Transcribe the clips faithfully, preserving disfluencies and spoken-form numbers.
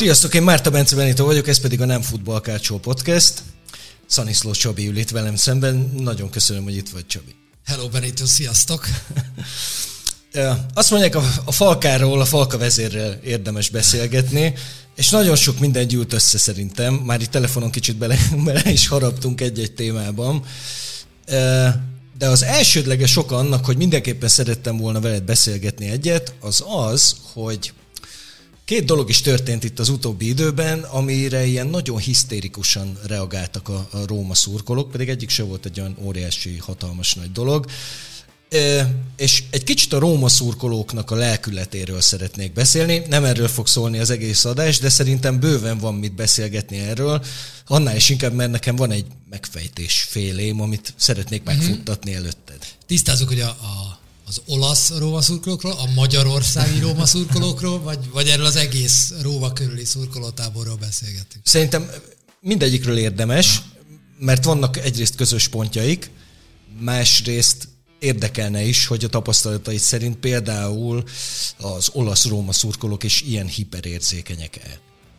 Sziasztok, én Márta Bence Benito vagyok, ez pedig a Nem Futball Kácsó Podcast. Szaniszló Csabi ül itt velem szemben. Nagyon köszönöm, hogy itt vagy, Csabi. Hello Benito, sziasztok! Azt mondják, a Falkáról, a Falka vezérrel érdemes beszélgetni, és nagyon sok minden gyűlt össze szerintem. Már itt telefonon kicsit bele, bele is haraptunk egy-egy témában. De az elsődleges oka annak, hogy mindenképpen szerettem volna veled beszélgetni egyet, az az, hogy két dolog is történt itt az utóbbi időben, amire ilyen nagyon hisztérikusan reagáltak a, a Róma szurkolók, pedig egyik se volt egy olyan óriási, hatalmas nagy dolog. E, és egy kicsit a Róma szurkolóknak a lelkületéről szeretnék beszélni. Nem erről fog szólni az egész adás, de szerintem bőven van mit beszélgetni erről. Annál is inkább, mert nekem van egy megfejtés félém, amit szeretnék megfuttatni előtted. Tisztázzuk, hogy a, a, az olasz Róma szurkolókról, a magyarországi Róma szurkolókról, vagy, vagy erről az egész Róma körüli szurkolótáborról beszélgetünk? Szerintem mindegyikről érdemes, mert vannak egyrészt közös pontjaik, másrészt érdekelne is, hogy a tapasztalatai szerint például az olasz Róma szurkolók is ilyen hiperérzékenyek-e?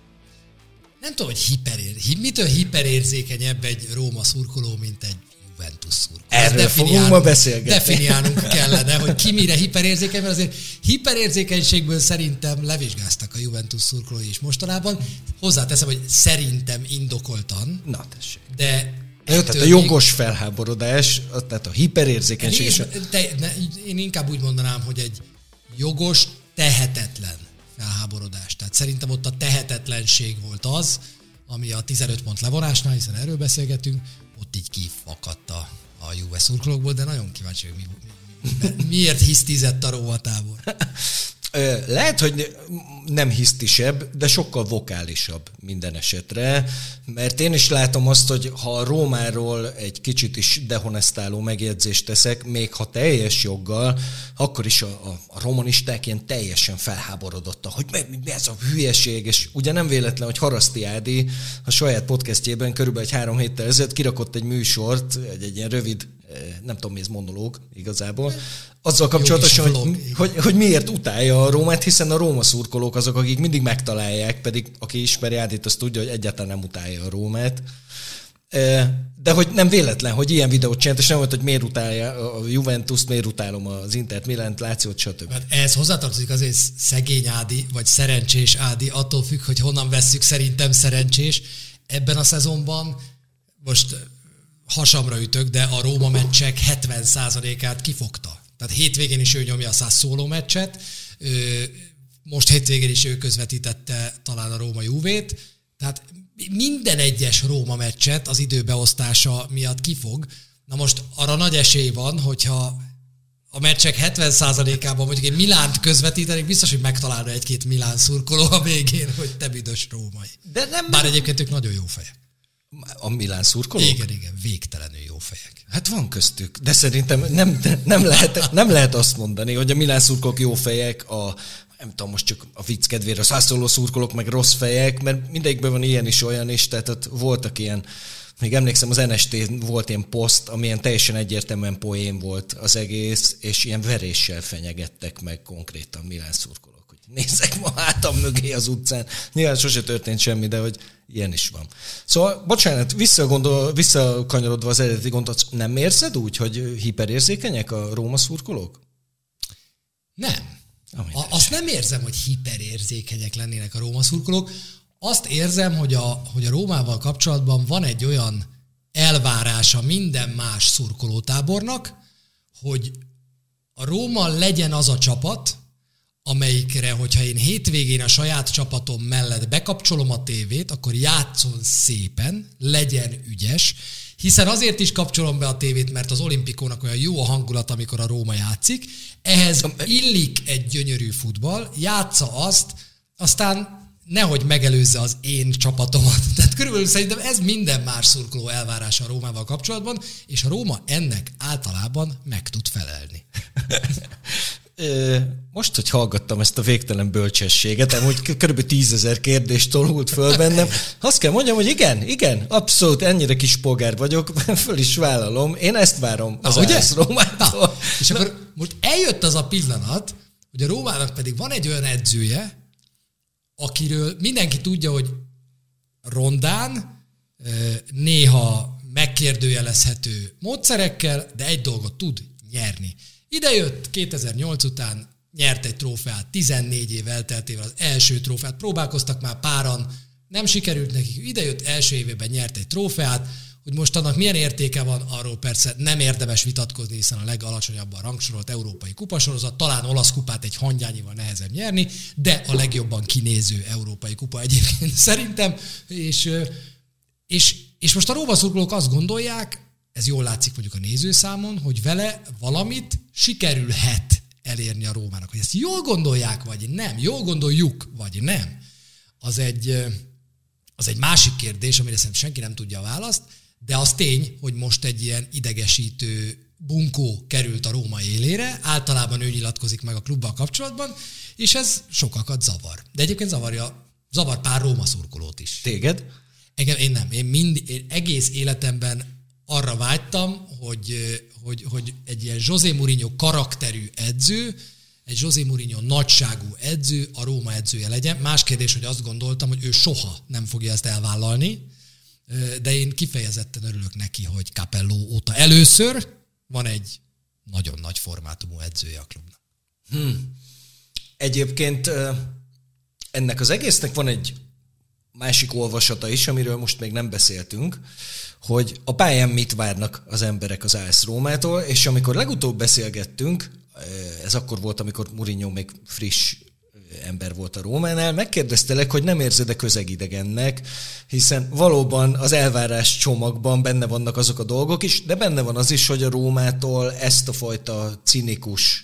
Nem tudom, hogy hiperér... Mitől hiperérzékenyebb egy Róma szurkoló, mint egy Juventus szurkoló? Erről fogunk ma beszélgetni. Definiálnunk kellene, hogy ki mire hiperérzékeny, mert azért hiperérzékenységből szerintem levizsgáztak a Juventus szurkolói is mostanában. Hozzáteszem, hogy szerintem indokoltan. Na tessék. De Jó, tehát a jogos felháborodás, tehát a hiperérzékenység. Én, te, ne, én inkább úgy mondanám, hogy egy jogos, tehetetlen felháborodás. Tehát szerintem ott a tehetetlenség volt az, ami a tizenöt pont levonásnál, hiszen erről beszélgetünk, ott így kifakadt a, a Juve szurkolókból, de nagyon kíváncsi, hogy mi, mi, miért hisztizett a Róma tábor. Lehet, hogy nem hisztisebb, de sokkal vokálisabb minden esetre, mert én is látom azt, hogy ha a Rómáról egy kicsit is dehonestáló megjegyzést teszek, még ha teljes joggal, akkor is a, a, a romanisták ilyen teljesen felháborodottak, hogy mi, mi ez a hülyeség, és ugye nem véletlen, hogy Haraszti Ádi a saját podcastjében körülbelül egy három héttel ezelőtt kirakott egy műsort, egy, egy ilyen rövid, nem tudom mi ez monológ igazából, azzal kapcsolatosan, hogy, hogy, hogy miért utálja a Rómát, hiszen a Róma szurkolók azok, akik mindig megtalálják, pedig aki ismeri Ádit, az tudja, hogy egyáltalán nem utálja a Rómát. De hogy nem véletlen, hogy ilyen videót csinált, és nem volt, hogy miért utálja a Juventus-t, miért utálom az Intert, Milánt, Lációt, stb. Hát ehhez hozzátartozik azért szegény Ádi, vagy szerencsés Ádi, attól függ, hogy honnan vesszük, szerintem szerencsés. Ebben a szezonban most hasamra ütök, de a Róma meccsek hetven százalékát kifogta. Tehát hétvégén is ő nyomja a Sassuolo meccset, most hétvégén is ő közvetítette talán a Róma Juvét, tehát minden egyes Róma meccset az időbeosztása miatt kifog. Na most arra nagy esély van, hogyha a meccsek hetven százalékában mondjuk én Milánt közvetítenék, biztos, hogy megtalálna egy-két Milán szurkoló a végén, hogy te büdös római. De nem Bár egyébként ők nagyon jó fejek. A Milán szurkolók? Igen, igen, végtelenül jó fejek. Hát van köztük, de szerintem nem, nem, lehet, nem lehet azt mondani, hogy a Milán szurkolók jó fejek, a, nem tudom, most csak a vicc kedvére, a Sassuolo szurkolók meg rossz fejek, mert mindegyikben van ilyen is, olyan is, tehát ott voltak ilyen, még emlékszem, az en es té volt ilyen poszt, amilyen teljesen egyértelműen poén volt az egész, és ilyen veréssel fenyegettek meg konkrétan Milán szurkolók. Nézzek ma hátam mögé az utcán. Nyilván sose történt semmi, de hogy ilyen is van. Szóval, bocsánat, visszagondol, visszakanyarodva az eredeti gondot, nem érzed úgy, hogy hiperérzékenyek a Róma szurkolók? Nem. A, azt nem érzem, hogy hiperérzékenyek lennének a Róma szurkolók. Azt érzem, hogy a, hogy a Rómával kapcsolatban van egy olyan elvárása minden más szurkolótábornak, hogy a Róma legyen az a csapat, amelyikre, hogyha én hétvégén a saját csapatom mellett bekapcsolom a tévét, akkor játszon szépen, legyen ügyes, hiszen azért is kapcsolom be a tévét, mert az Olimpikónak olyan jó a hangulat, amikor a Róma játszik, ehhez illik egy gyönyörű futball, játsza azt, aztán nehogy megelőzze az én csapatomat. Tehát körülbelül szerintem ez minden más szurkoló elvárása a Rómával kapcsolatban, és a Róma ennek általában meg tud felelni. Most, hogy hallgattam ezt a végtelen bölcsességet, amúgy kb. tízezer kérdést tolult föl bennem, azt kell mondjam, hogy igen, igen, abszolút ennyire kis polgár vagyok, föl is vállalom, én ezt várom az ász Rómától. És Na. akkor most eljött az a pillanat, hogy a Rómának pedig van egy olyan edzője, akiről mindenki tudja, hogy rondán, néha megkérdőjelezhető módszerekkel, de egy dolgot tud nyerni. Ide jött kétezer-nyolc után, nyert egy trófeát, tizennégy év elteltével az első trófeát, próbálkoztak már páran, nem sikerült nekik, ide jött első évében nyert egy trófeát, hogy most annak milyen értéke van, arról persze nem érdemes vitatkozni, hiszen a legalacsonyabban rangsorolt európai kupasorozat, talán olasz kupát egy hangyányival nehezebb nyerni, de a legjobban kinéző európai kupa egyébként szerintem, és, és, és most a Róma szurkolók azt gondolják, ez jól látszik mondjuk a nézőszámon, hogy vele valamit sikerülhet elérni a Rómának. Hogy ezt jól gondolják, vagy nem, jól gondoljuk, vagy nem, az egy, az egy másik kérdés, amire szerintem senki nem tudja a választ, de az tény, hogy most egy ilyen idegesítő bunkó került a Róma élére, általában ő nyilatkozik meg a klubbal kapcsolatban, és ez sokakat zavar. De egyébként zavarja, zavar pár Róma szurkolót is. Téged? Engem, én nem. Én, mind, én egész életemben arra vágytam, hogy, hogy, hogy egy ilyen José Mourinho karakterű edző, egy José Mourinho nagyságú edző a Róma edzője legyen. Más kérdés, hogy azt gondoltam, hogy ő soha nem fogja ezt elvállalni, de én kifejezetten örülök neki, hogy Capello óta először van egy nagyon nagy formátumú edzője a klubnak. Hmm. Egyébként ennek az egésznek van egy másik olvasata is, amiről most még nem beszéltünk, hogy a pályán mit várnak az emberek az á es Rómától, és amikor legutóbb beszélgettünk, ez akkor volt, amikor Mourinho még friss ember volt a Rómánál, megkérdeztelek, hogy nem érzed-e közegidegennek, hiszen valóban az elvárás csomagban benne vannak azok a dolgok is, de benne van az is, hogy a Rómától ezt a fajta cinikus,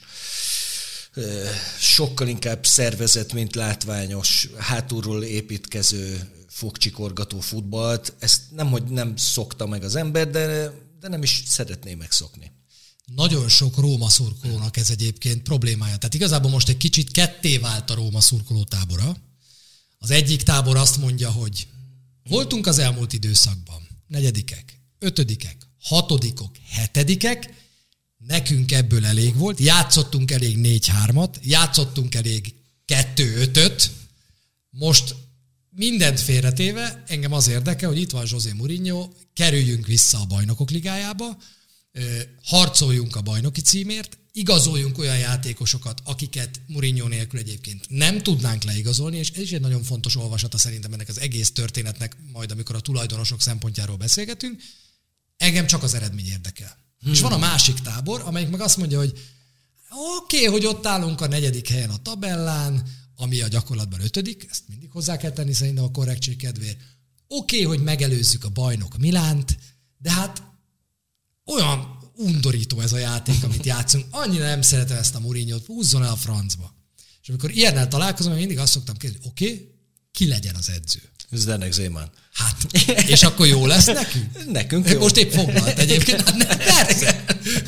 sokkal inkább szervezett, mint látványos, hátulról építkező, fogcsikorgató futballt, ezt nemhogy nem szokta meg az ember, de, de nem is szeretné megszokni. Nagyon sok Róma szurkolónak ez egyébként problémája. Tehát igazából most egy kicsit ketté vált a Róma szurkoló tábora. Az egyik tábor azt mondja, hogy voltunk az elmúlt időszakban negyedikek, ötödikek, hatodikok, hetedikek, nekünk ebből elég volt, játszottunk elég négy-hármat, játszottunk elég kettő-ötöt, most mindent félretéve, engem az érdekel, hogy itt van José Mourinho, kerüljünk vissza a Bajnokok Ligájába, harcoljunk a bajnoki címért, igazoljunk olyan játékosokat, akiket Mourinho nélkül egyébként nem tudnánk leigazolni, és ez is egy nagyon fontos olvasata szerintem ennek az egész történetnek, majd amikor a tulajdonosok szempontjáról beszélgetünk, engem csak az eredmény érdekel. Hmm. És van a másik tábor, amelyik meg azt mondja, hogy oké, okay, hogy ott állunk a negyedik helyen a tabellán, ami a gyakorlatban ötödik, ezt mindig hozzá kell tenni szerintem a korrektség kedvéért. Oké, okay, hogy megelőzzük a bajnok Milánt, de hát olyan undorító ez a játék, amit játszunk. Annyira nem szeretem ezt a Mourinho-t, húzzon el a francba. És amikor ilyennel találkozom, én mindig azt szoktam kérdezni, oké, okay, ki legyen az edző? Zdenek Zeman. Hát, és akkor jó lesz nekünk? Nekünk jó. Most épp foglalt egyébként, hát nem, persze.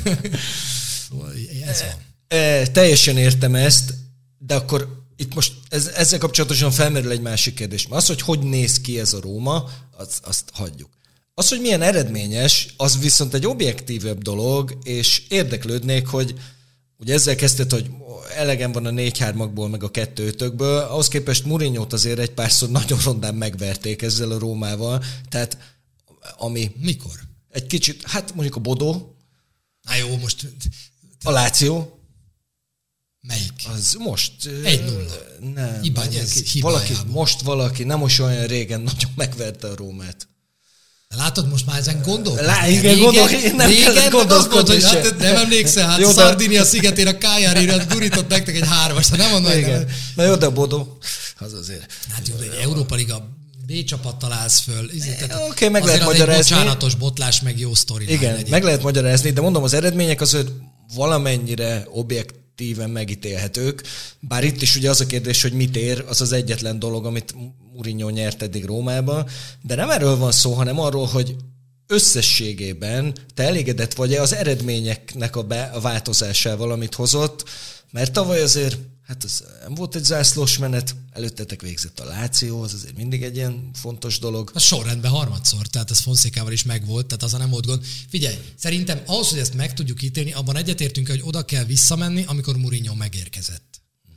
Ez van. E, teljesen értem ezt, de akkor itt most ez, ezzel kapcsolatosan felmerül egy másik kérdés. Az, hogy hogy néz ki ez a Róma, az, azt hagyjuk. Az, hogy milyen eredményes, az viszont egy objektívebb dolog, és érdeklődnék, hogy ugye ezzel kezdted, hogy elegem van a négy-hármakból, meg a kettő-ötökből, ahhoz képest Mourinhót azért egy párszor nagyon rondán megverték ezzel a Rómával, tehát ami... Mikor? Egy kicsit, hát mondjuk a Bodó. Na jó, most... A Láció. Melyik? Az most... egy nulla. Nem. Ibáñez valaki, most valaki, nem most olyan régen nagyon megverte a Rómát. Látod, most már ezen gondolkodni. Lá, igen, gondol, nem régen gondolkodni, hogy hát nem emlékszel, hát jó, Szardinia szigetén a Kájári gurított nektek egy hármas, nem mondom. Igen. Na jó, de a Bodó, az azért. Hát jó, egy Európa Liga B csapattal állsz föl. Oké, okay, meg lehet magyarázni. Egy bocsánatos botlás, meg jó sztori. Igen, meg meg lehet magyarázni, de mondom, az eredmények azért valamennyire objektíven megítélhetők, bár itt is ugye az a kérdés, hogy mit ér, az az egyetlen dolog, amit Mourinho nyert eddig Rómában, de nem erről van szó, hanem arról, hogy összességében te elégedett vagy-e az eredményeknek a, be, a változásával, amit hozott, mert tavaly azért, hát ez nem volt egy zászlós menet, előttetek végzett a Láció, az azért mindig egy ilyen fontos dolog. A sorrendben harmadszor, tehát ez Fonszékával is megvolt, tehát az nem volt gond. Figyelj, szerintem ahhoz, hogy ezt meg tudjuk ítélni, abban egyetértünk, hogy oda kell visszamenni, amikor Mourinho megérkezett. Uh-huh.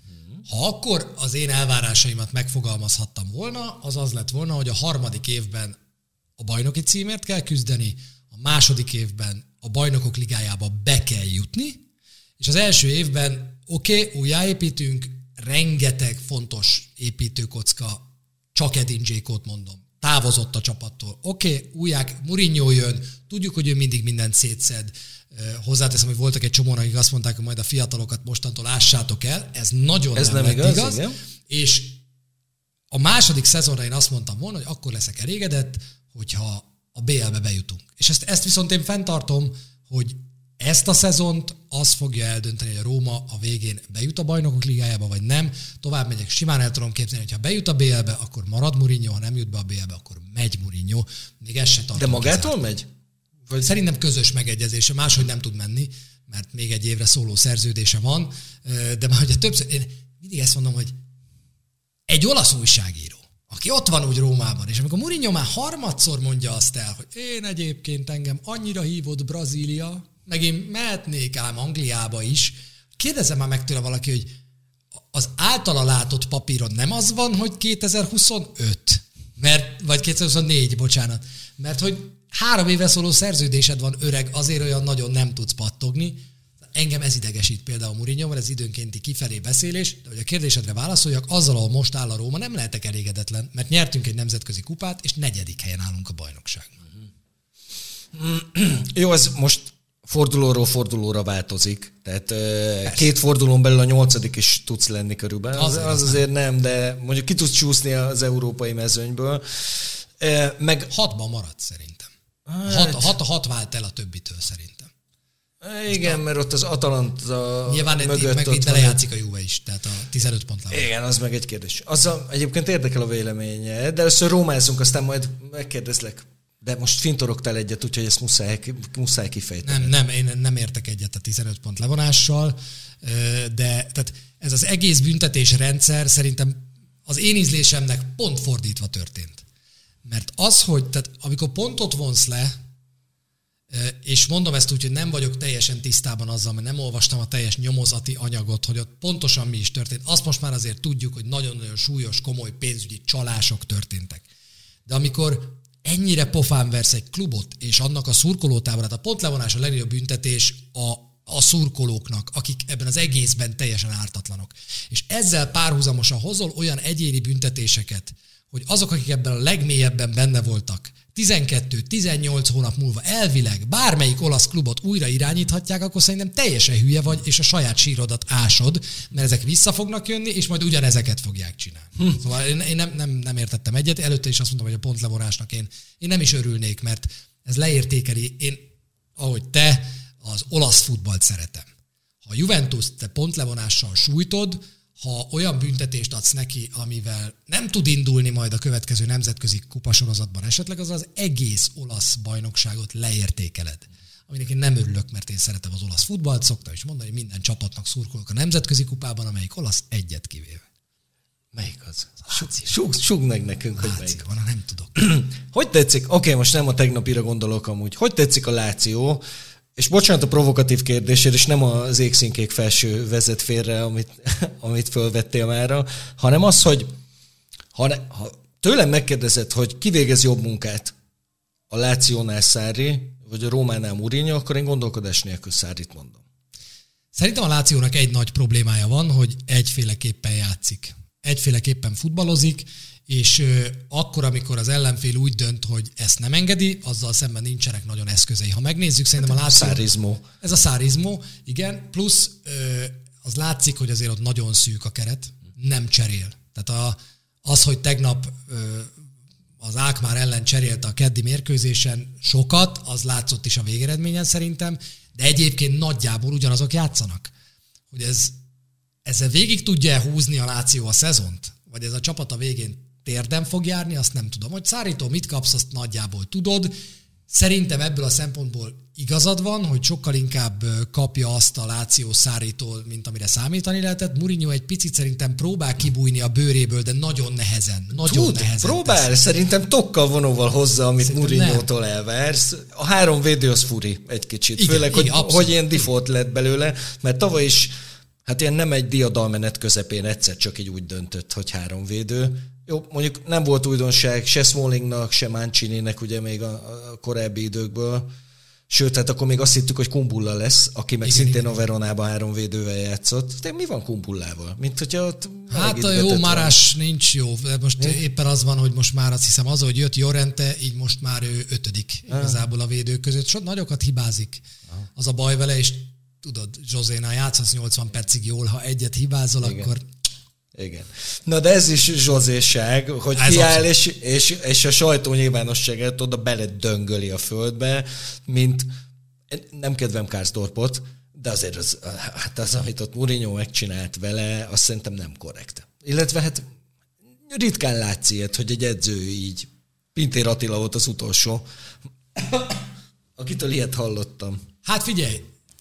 Ha akkor az én elvárásaimat megfogalmazhattam volna, az az lett volna, hogy a harmadik évben a bajnoki címért kell küzdeni, a második évben a bajnokok ligájába be kell jutni, és az első évben oké, okay, újjáépítünk, rengeteg fontos építőkocka, csak Edin Dzsékót mondom, távozott a csapattól. Oké, okay, újják, Mourinho jön, tudjuk, hogy ő mindig mindent szétszed. Hozzáteszem, hogy voltak egy csomóan, akik azt mondták, hogy majd a fiatalokat mostantól ássátok el. Ez nagyon Ez nem, nem igaz. igaz. Igen. És a második szezonra én azt mondtam volna, hogy akkor leszek elégedett, hogyha a bé el-be bejutunk. És ezt, ezt viszont én fenntartom, hogy ezt a szezont az fogja eldönteni, hogy a Róma a végén bejut a Bajnokok Ligájába, vagy nem. Tovább megyek, simán el tudom képzelni, hogy ha bejut a bé el-be, akkor marad Mourinho, ha nem jut be a bé el-be, akkor megy Mourinho. Még ez se tartom. De magától kizárt. megy? Vagy... Szerintem közös megegyezése, máshogy nem tud menni, mert még egy évre szóló szerződése van, de már ugye többször, én mindig ezt mondom, hogy egy olasz újságíró, aki ott van úgy Rómában, és amikor Mourinho már harmadszor mondja azt el, hogy én egyébként engem annyira hívott Brazília, meg én mehetnék ám Angliába is, kérdezzem már meg tőle valaki, hogy az általa látott papíron nem az van, hogy kétezer-huszonöt, mert, vagy kétezer-huszonnégy, bocsánat, mert hogy három évre szóló szerződésed van, öreg, azért olyan nagyon nem tudsz pattogni. Engem ez idegesít például Mourinhoval, ez időnkénti kifelé beszélés, de hogy a kérdésedre válaszoljak, azzal, ahol most áll a Róma, nem lehetek elégedetlen, mert nyertünk egy nemzetközi kupát, és negyedik helyen állunk a bajnokságban. Jó, ez most fordulóról fordulóra változik. Tehát Persze. két fordulón belül a nyolcadik is tudsz lenni körülbelül. Az, az azért nem, de mondjuk ki tudsz csúszni az európai mezőnyből. Meg hatban maradt szerintem. Hát, hat, hat, hat vált el a többitől szerintem. Igen, a, mert ott az Atalanta nyilván mögött... Meg itt belejátszik a Juve is, tehát a tizenöt pont lába. Igen, az meg egy kérdés. Azzal egyébként érdekel a véleménye, de először rómázunk, aztán majd megkérdezlek. De most fintorogtál egyet, úgyhogy ezt muszáj, muszáj kifejteni. Nem, nem, én nem értek egyet a tizenöt pont levonással, de tehát ez az egész büntetésrendszer szerintem az én ízlésemnek pont fordítva történt. Mert az, hogy tehát amikor pontot vonsz le, és mondom ezt úgy, hogy nem vagyok teljesen tisztában azzal, mert nem olvastam a teljes nyomozati anyagot, hogy ott pontosan mi is történt. Azt most már azért tudjuk, hogy nagyon-nagyon súlyos, komoly pénzügyi csalások történtek. De amikor ennyire pofán versz egy klubot, és annak a szurkolótáborát, a pontlevonás a legnagyobb büntetés a, a szurkolóknak, akik ebben az egészben teljesen ártatlanok. És ezzel párhuzamosan hozol olyan egyéni büntetéseket, hogy azok, akik ebben a legmélyebben benne voltak, tizenkettő-tizennyolc hónap múlva elvileg bármelyik olasz klubot újra irányíthatják, akkor szerintem teljesen hülye vagy, és a saját sírodat ásod, mert ezek vissza fognak jönni, és majd ugyanezeket fogják csinálni. Hm. Szóval én, én nem, nem, nem értettem egyet, előtte is azt mondtam, hogy a pontlevonásnak én, én nem is örülnék, mert ez leértékeli, én, ahogy te, az olasz futballt szeretem. Ha a Juventus te pontlevonással sújtod, ha olyan büntetést adsz neki, amivel nem tud indulni majd a következő nemzetközi kupasorozatban esetleg, az az egész olasz bajnokságot leértékeled. Aminek én nem örülök, mert én szeretem az olasz futballt, szoktam is mondani, hogy minden csapatnak szurkolok a nemzetközi kupában, amelyik olasz egyet kivéve. Melyik az? Súgd meg nekünk, hogy melyik. Van, nem tudok. Hogy tetszik? Oké, okay, most nem a tegnapira gondolok amúgy. Hogy tetszik a Láció? És bocsánat a provokatív kérdésért, és nem az égszínkék felső vezet félre, amit, amit fölvettél mára, hanem az, hogy ha, ne, ha tőlem megkérdezed, hogy ki végez jobb munkát, a Lációnál Sarri, vagy a Rómánál Mourinho, akkor én gondolkodás nélkül Sarrit mondom. Szerintem a Lációnak egy nagy problémája van, hogy egyféleképpen játszik. Egyféleképpen futballozik, és akkor, amikor az ellenfél úgy dönt, hogy ezt nem engedi, azzal szemben nincsenek nagyon eszközei. Ha megnézzük, szerintem a Láció... Szárizmó. Ez a szárizmó, igen. Plusz az látszik, hogy azért ott nagyon szűk a keret, nem cserél. Tehát a, az, hogy tegnap az Alkmaar ellen cserélte a keddi mérkőzésen sokat, az látszott is a végeredményen szerintem, de egyébként nagyjából ugyanazok játszanak. Hogy ez, ezzel végig tudja húzni a Láció a szezont? Vagy ez a csapat a végén térden fog járni, azt nem tudom. Hogy Sarritól mit kapsz, azt nagyjából tudod. Szerintem ebből a szempontból igazad van, hogy sokkal inkább kapja azt a Láció Sarritól, mint amire számítani lehetett. Mourinho egy picit szerintem próbál kibújni a bőréből, de nagyon nehezen. Nagyon Tud, nehezen próbál, tesz. Szerintem tokkal vonóval hozza, amit Mourinho-tól elvársz. A három védő az furi egy kicsit. Igen, főleg, igen, hogy, hogy ilyen default lett belőle, mert tavaly is Hát ilyen nem egy diadalmenet közepén egyszer csak így úgy döntött, hogy három védő. Jó, mondjuk nem volt újdonság se Smallingnak, se Mancininek ugye még a, a korábbi időkből. Sőt, hát akkor még azt hittük, hogy Kumbulla lesz, aki meg igen, szintén igen. a Veronában három védővel játszott. De mi van Kumbullával? Mint hogyha ott... Hát a jó Marás nincs jó. Most hm? éppen az van, hogy most már azt hiszem az, hogy jött Llorente, így most már ő ötödik ah. igazából a védők között. So, nagyokat hibázik. Ah. Az a baj vele, és tudod, Josénál játszasz nyolcvan percig jól, ha egyet hibázol, igen. akkor... Igen. Na de ez is zsozéság, hogy ez kiáll, és, és, és a sajtó nyilvánosságát oda beledöngöli a földbe, mint nem kedvem Karsdorpot, de azért az, hát az, amit ott Mourinho megcsinált vele, azt szerintem nem korrekt. Illetve hát ritkán látsz ilyet, hogy egy edző így, Pintér Attila volt az utolsó, akitől ilyet hallottam. Hát figyelj,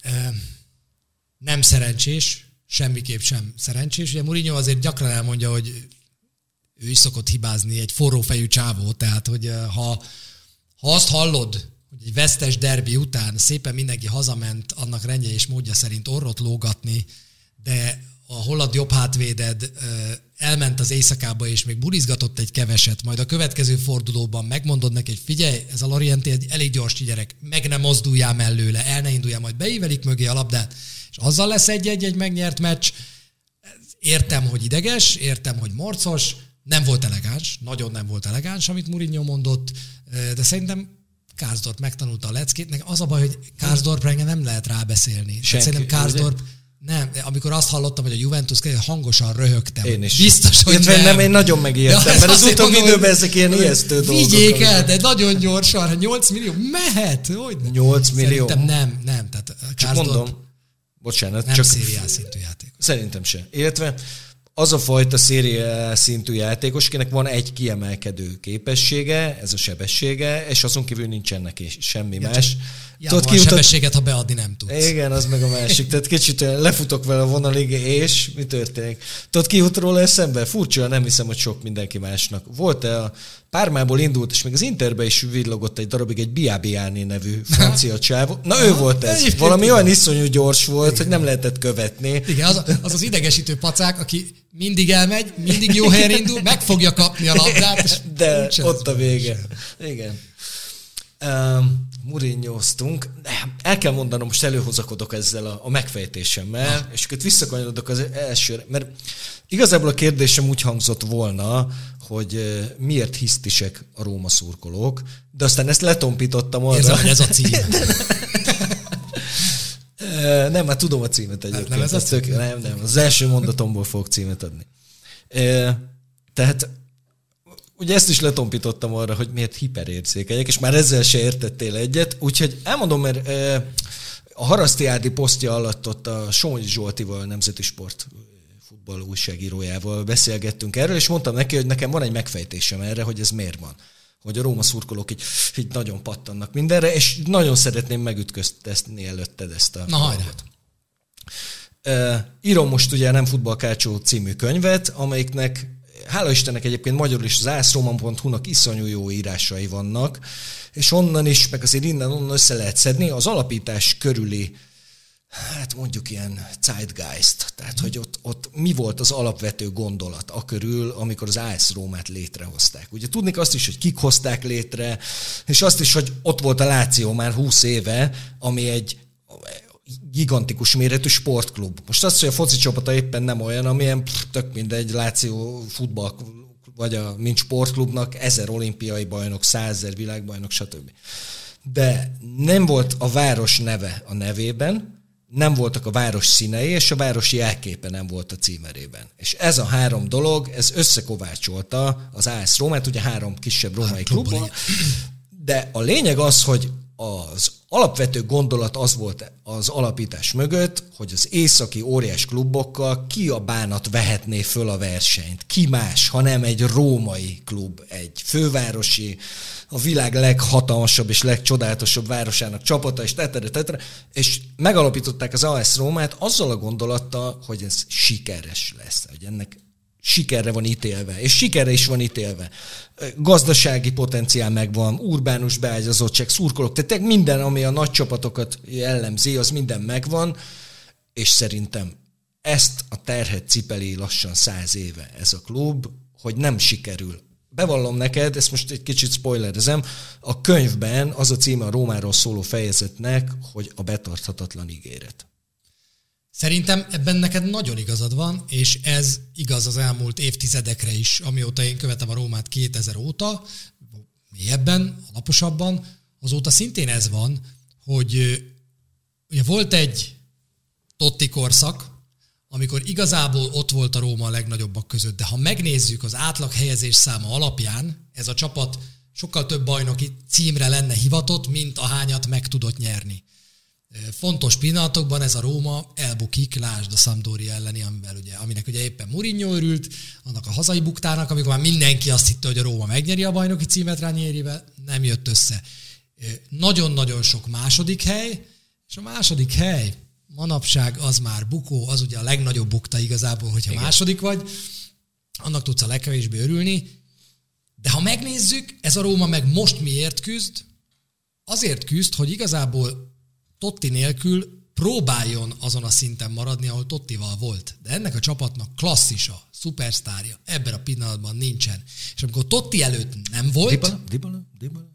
nem szerencsés, semmiképp sem szerencsés. Ugye Mourinho azért gyakran elmondja, hogy ő is szokott hibázni, egy forrófejű csávó, tehát hogy ha, ha azt hallod, hogy egy vesztes derbi után szépen mindenki hazament annak rendje és módja szerint orrot lógatni, de a holland jobb hátvéded elment az éjszakába és még burizgatott egy keveset, majd a következő fordulóban megmondod neki, hogy figyelj, ez a Lorienti egy elég gyors gyerek, meg ne mozduljál mellőle, el ne induljál, majd beívelik mögé a labdát, és azzal lesz egy-egy megnyert meccs. Értem, hogy ideges, értem, hogy morcos, nem volt elegáns, nagyon nem volt elegáns, amit Mourinho mondott, de szerintem Karsdorp megtanulta a leckét. Az a baj, hogy Karsdorpra engem nem lehet rábeszélni. Szerintem Karsdorp, nem, amikor azt hallottam, hogy a Juventus hangosan röhögtem. Én is. Biztos, hogy nem. nem. Én nagyon megijedtem, ja, mert az utóbbi időben ezek ilyen ijesztő dolgok. Vigyék el, de nagyon gyorsan, nyolc millió, mehet. Hogy nyolc millió? Szerintem nem, nem. Tehát csak mondom, bocsánat. Nem csak szériás szintű játékos. Szerintem se. Illetve az a fajta szériás szintű játékos, akinek van egy kiemelkedő képessége, ez a sebessége, és azon kívül nincsen neki semmi ja, más. Ja, tudod, a sebességet, ha beadni nem tudsz. Igen, az meg a másik. Tehát kicsit lefutok vele a vonalig, és mi történik? Tudod, ki jut róla eszembe? Furcsa, nem hiszem, hogy sok mindenki másnak. Volt-e a Pármából indult, és még az Interbe is villogott egy darabig egy Biabiani nevű francia csávó. Na ő volt ez. Valami olyan iszonyú gyors volt, igen, hogy nem lehetett követni. Igen, az, az az idegesítő pacák, aki mindig elmegy, mindig jó helyen indul, meg fogja kapni a labdát. De ott a vége. Igen. Um, Mourinho-ztunk. El kell mondanom, most előhozakodok ezzel a, a megfejtésemmel, ah. és akkor visszakanyarodok az elsőre, mert igazából a kérdésem úgy hangzott volna, hogy miért hisztisek a Róma szurkolók, de aztán ezt letompítottam arra. Érzem, hogy ez a cím. Nem, hát tudom a címet egyébként. Nem, ez az, tök, nem, nem, az első mondatomból fogok címet adni. Tehát ugye ezt is letompítottam arra, hogy miért hiperérzékenyek, és már ezzel se értettél egyet, úgyhogy elmondom, mert a Haraszti Árdi posztja alatt ott a Somogyi Zsoltival, a Nemzeti Sport futball újságírójával beszélgettünk erről, és mondtam neki, hogy nekem van egy megfejtésem erre, hogy ez miért van. Hogy a Róma szurkolók így, így nagyon pattannak mindenre, és nagyon szeretném megütköztetni előtted ezt a... Na hajrát! Uh, írom most ugye Nem futballkácsó című könyvet, amelyiknek hála Istennek egyébként magyarul is az ászroman pont hu-nak iszonyú jó írásai vannak, és onnan is, meg azért innen-onnan össze lehet szedni az alapítás körüli, hát mondjuk ilyen zeitgeist, tehát hogy ott, ott mi volt az alapvető gondolat a körül, amikor az á es Rómát létrehozták. Ugye tudni azt is, hogy kik hozták létre, és azt is, hogy ott volt a Láció már húsz éve, ami egy gigantikus méretű sportklub. Most azt, hogy a foci csapata éppen nem olyan, amilyen pff, tök mindegy Láció futball, vagy a mint sportklubnak ezer olimpiai bajnok, százezer világbajnok, stb. De nem volt a város neve a nevében, nem voltak a város színei, és a városi jelképe nem volt a címerében. És ez a három dolog, ez összekovácsolta az á es Rómát, ugye három kisebb római klubban, de a lényeg az, hogy az alapvető gondolat az volt az alapítás mögött, hogy az északi óriás klubokkal ki a bánat vehetné föl a versenyt. Ki más, hanem egy római klub, egy fővárosi, a világ leghatalmasabb és legcsodálatosabb városának csapata, és tetere, tetere, és megalapították az á es Rómát azzal a gondolattal, hogy ez sikeres lesz, hogy ennek sikerre van ítélve, és sikerre is van ítélve. Gazdasági potenciál megvan, urbánus beágyazottság, szurkolók, tehát minden, ami a nagy csapatokat jellemzi, az minden megvan, és szerintem ezt a terhet cipeli lassan száz éve ez a klub, hogy nem sikerül. Bevallom neked, ezt most egy kicsit spoilerezem, a könyvben az a címe a Rómáról szóló fejezetnek, hogy a betarthatatlan ígéret. Szerintem ebben neked nagyon igazad van, és ez igaz az elmúlt évtizedekre is, amióta én követem a Rómát kétezer óta, mélyebben, alaposabban, azóta szintén ez van, hogy ugye volt egy Totti korszak, amikor igazából ott volt a Róma a legnagyobbak között, de ha megnézzük az átlag helyezés száma alapján, ez a csapat sokkal több bajnoki címre lenne hivatott, mint ahányat meg tudott nyerni. Fontos pillanatokban ez a Róma elbukik, lásd a Sampdoria elleni, amivel ugye, aminek ugye éppen Mourinho örült, annak a hazai buktának, amikor már mindenki azt hitte, hogy a Róma megnyeri a bajnoki címet Ranierivel, nem jött össze. Nagyon-nagyon sok második hely, és a második hely manapság az már bukó, az ugye a legnagyobb bukta igazából, hogyha igen, második vagy, annak tudsz a legkevésbé örülni. De ha megnézzük, ez a Róma meg most miért küzd? Azért küzd, hogy igazából Totti nélkül próbáljon azon a szinten maradni, ahol Tottival volt. De ennek a csapatnak klasszisa, szupersztárja ebben a pillanatban nincsen. És amikor Totti előtt nem volt... Dybala? Dybala? Dybala?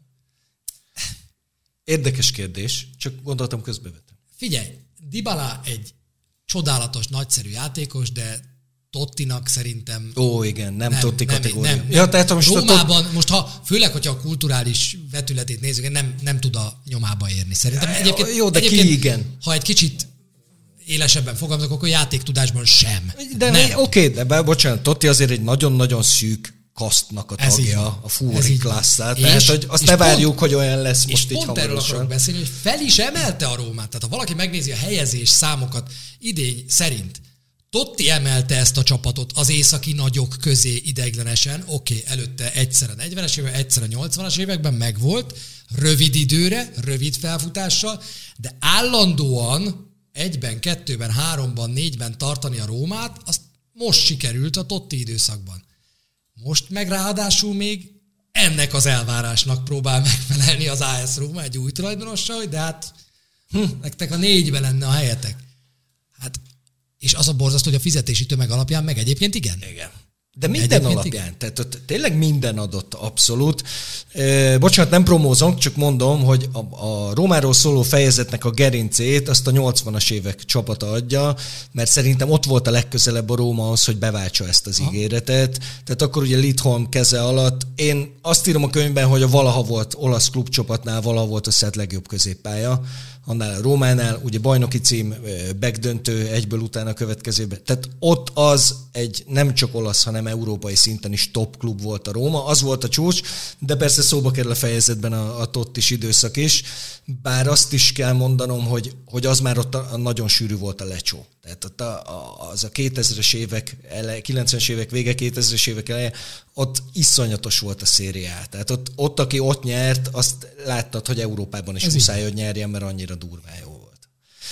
Érdekes kérdés, csak gondoltam közbevetem. Figyelj, Dybala egy csodálatos, nagyszerű játékos, de Tottinak szerintem... Ó, igen, nem, nem Totti nem, kategória. Nem, nem. Ja, tehát most Rómában, tot... most ha, főleg, hogyha a kulturális vetületét nézzük, nem, nem tud a nyomába érni. Szerintem egyébként, jó, de egyébként, ki igen. Ha egy kicsit élesebben fogalmazok, akkor játéktudásban sem. De oké, okay, de bocsánat, Totti azért egy nagyon-nagyon szűk kasztnak a tagja, a Fury klasszát. Tehát, hogy azt ne várjuk, pont, hogy olyan lesz most így hamarosan. És pont erről akarok beszélni, hogy fel is emelte a Rómát. Tehát ha valaki megnézi a helyezés számokat idény szerint, Totti emelte ezt a csapatot az északi nagyok közé ideiglenesen, oké, okay, előtte egyszer a negyvenes években, egyszer a nyolcvanas években megvolt, rövid időre, rövid felfutással, de állandóan egyben, kettőben, háromban, négyben tartani a Rómát, azt most sikerült a Totti időszakban. Most meg ráadásul még ennek az elvárásnak próbál megfelelni az á es Róma egy új tulajdonossal, de hát hm, nektek a négyben lenne a helyetek. Hát, és az a borzasztó, hogy a fizetési tömeg alapján meg egyébként igen. Igen. De minden egyébként alapján, igen. Tehát ott tényleg minden adott abszolút. E, bocsánat, nem promózom, csak mondom, hogy a, a Rómáról szóló fejezetnek a gerincét azt a nyolcvanas évek csapata adja, mert szerintem ott volt a legközelebb a Róma az, hogy beváltsa ezt az Aha. ígéretet. Tehát akkor ugye Lidholm keze alatt, én azt írom a könyvben, hogy a valaha volt olasz klubcsapatnál, valaha volt a szed legjobb középpálya, annál a Rómánál, ugye bajnoki cím, backdöntő egyből utána a következőben. Tehát ott az egy nem csak olasz, hanem európai szinten is top klub volt a Róma. Az volt a csúcs, de persze szóba kerül a fejezetben a, a Tottis időszak is. Bár azt is kell mondanom, hogy, hogy az már ott a, a nagyon sűrű volt a lecsó. Tehát ott a, a, az a kétezres évek, ele, kilencvenes évek vége, kétezres évek eleje, ott iszonyatos volt a szériá. Tehát ott, ott, aki ott nyert, azt láttad, hogy Európában is muszáj, hogy nyerjen, mert annyira durván jó volt.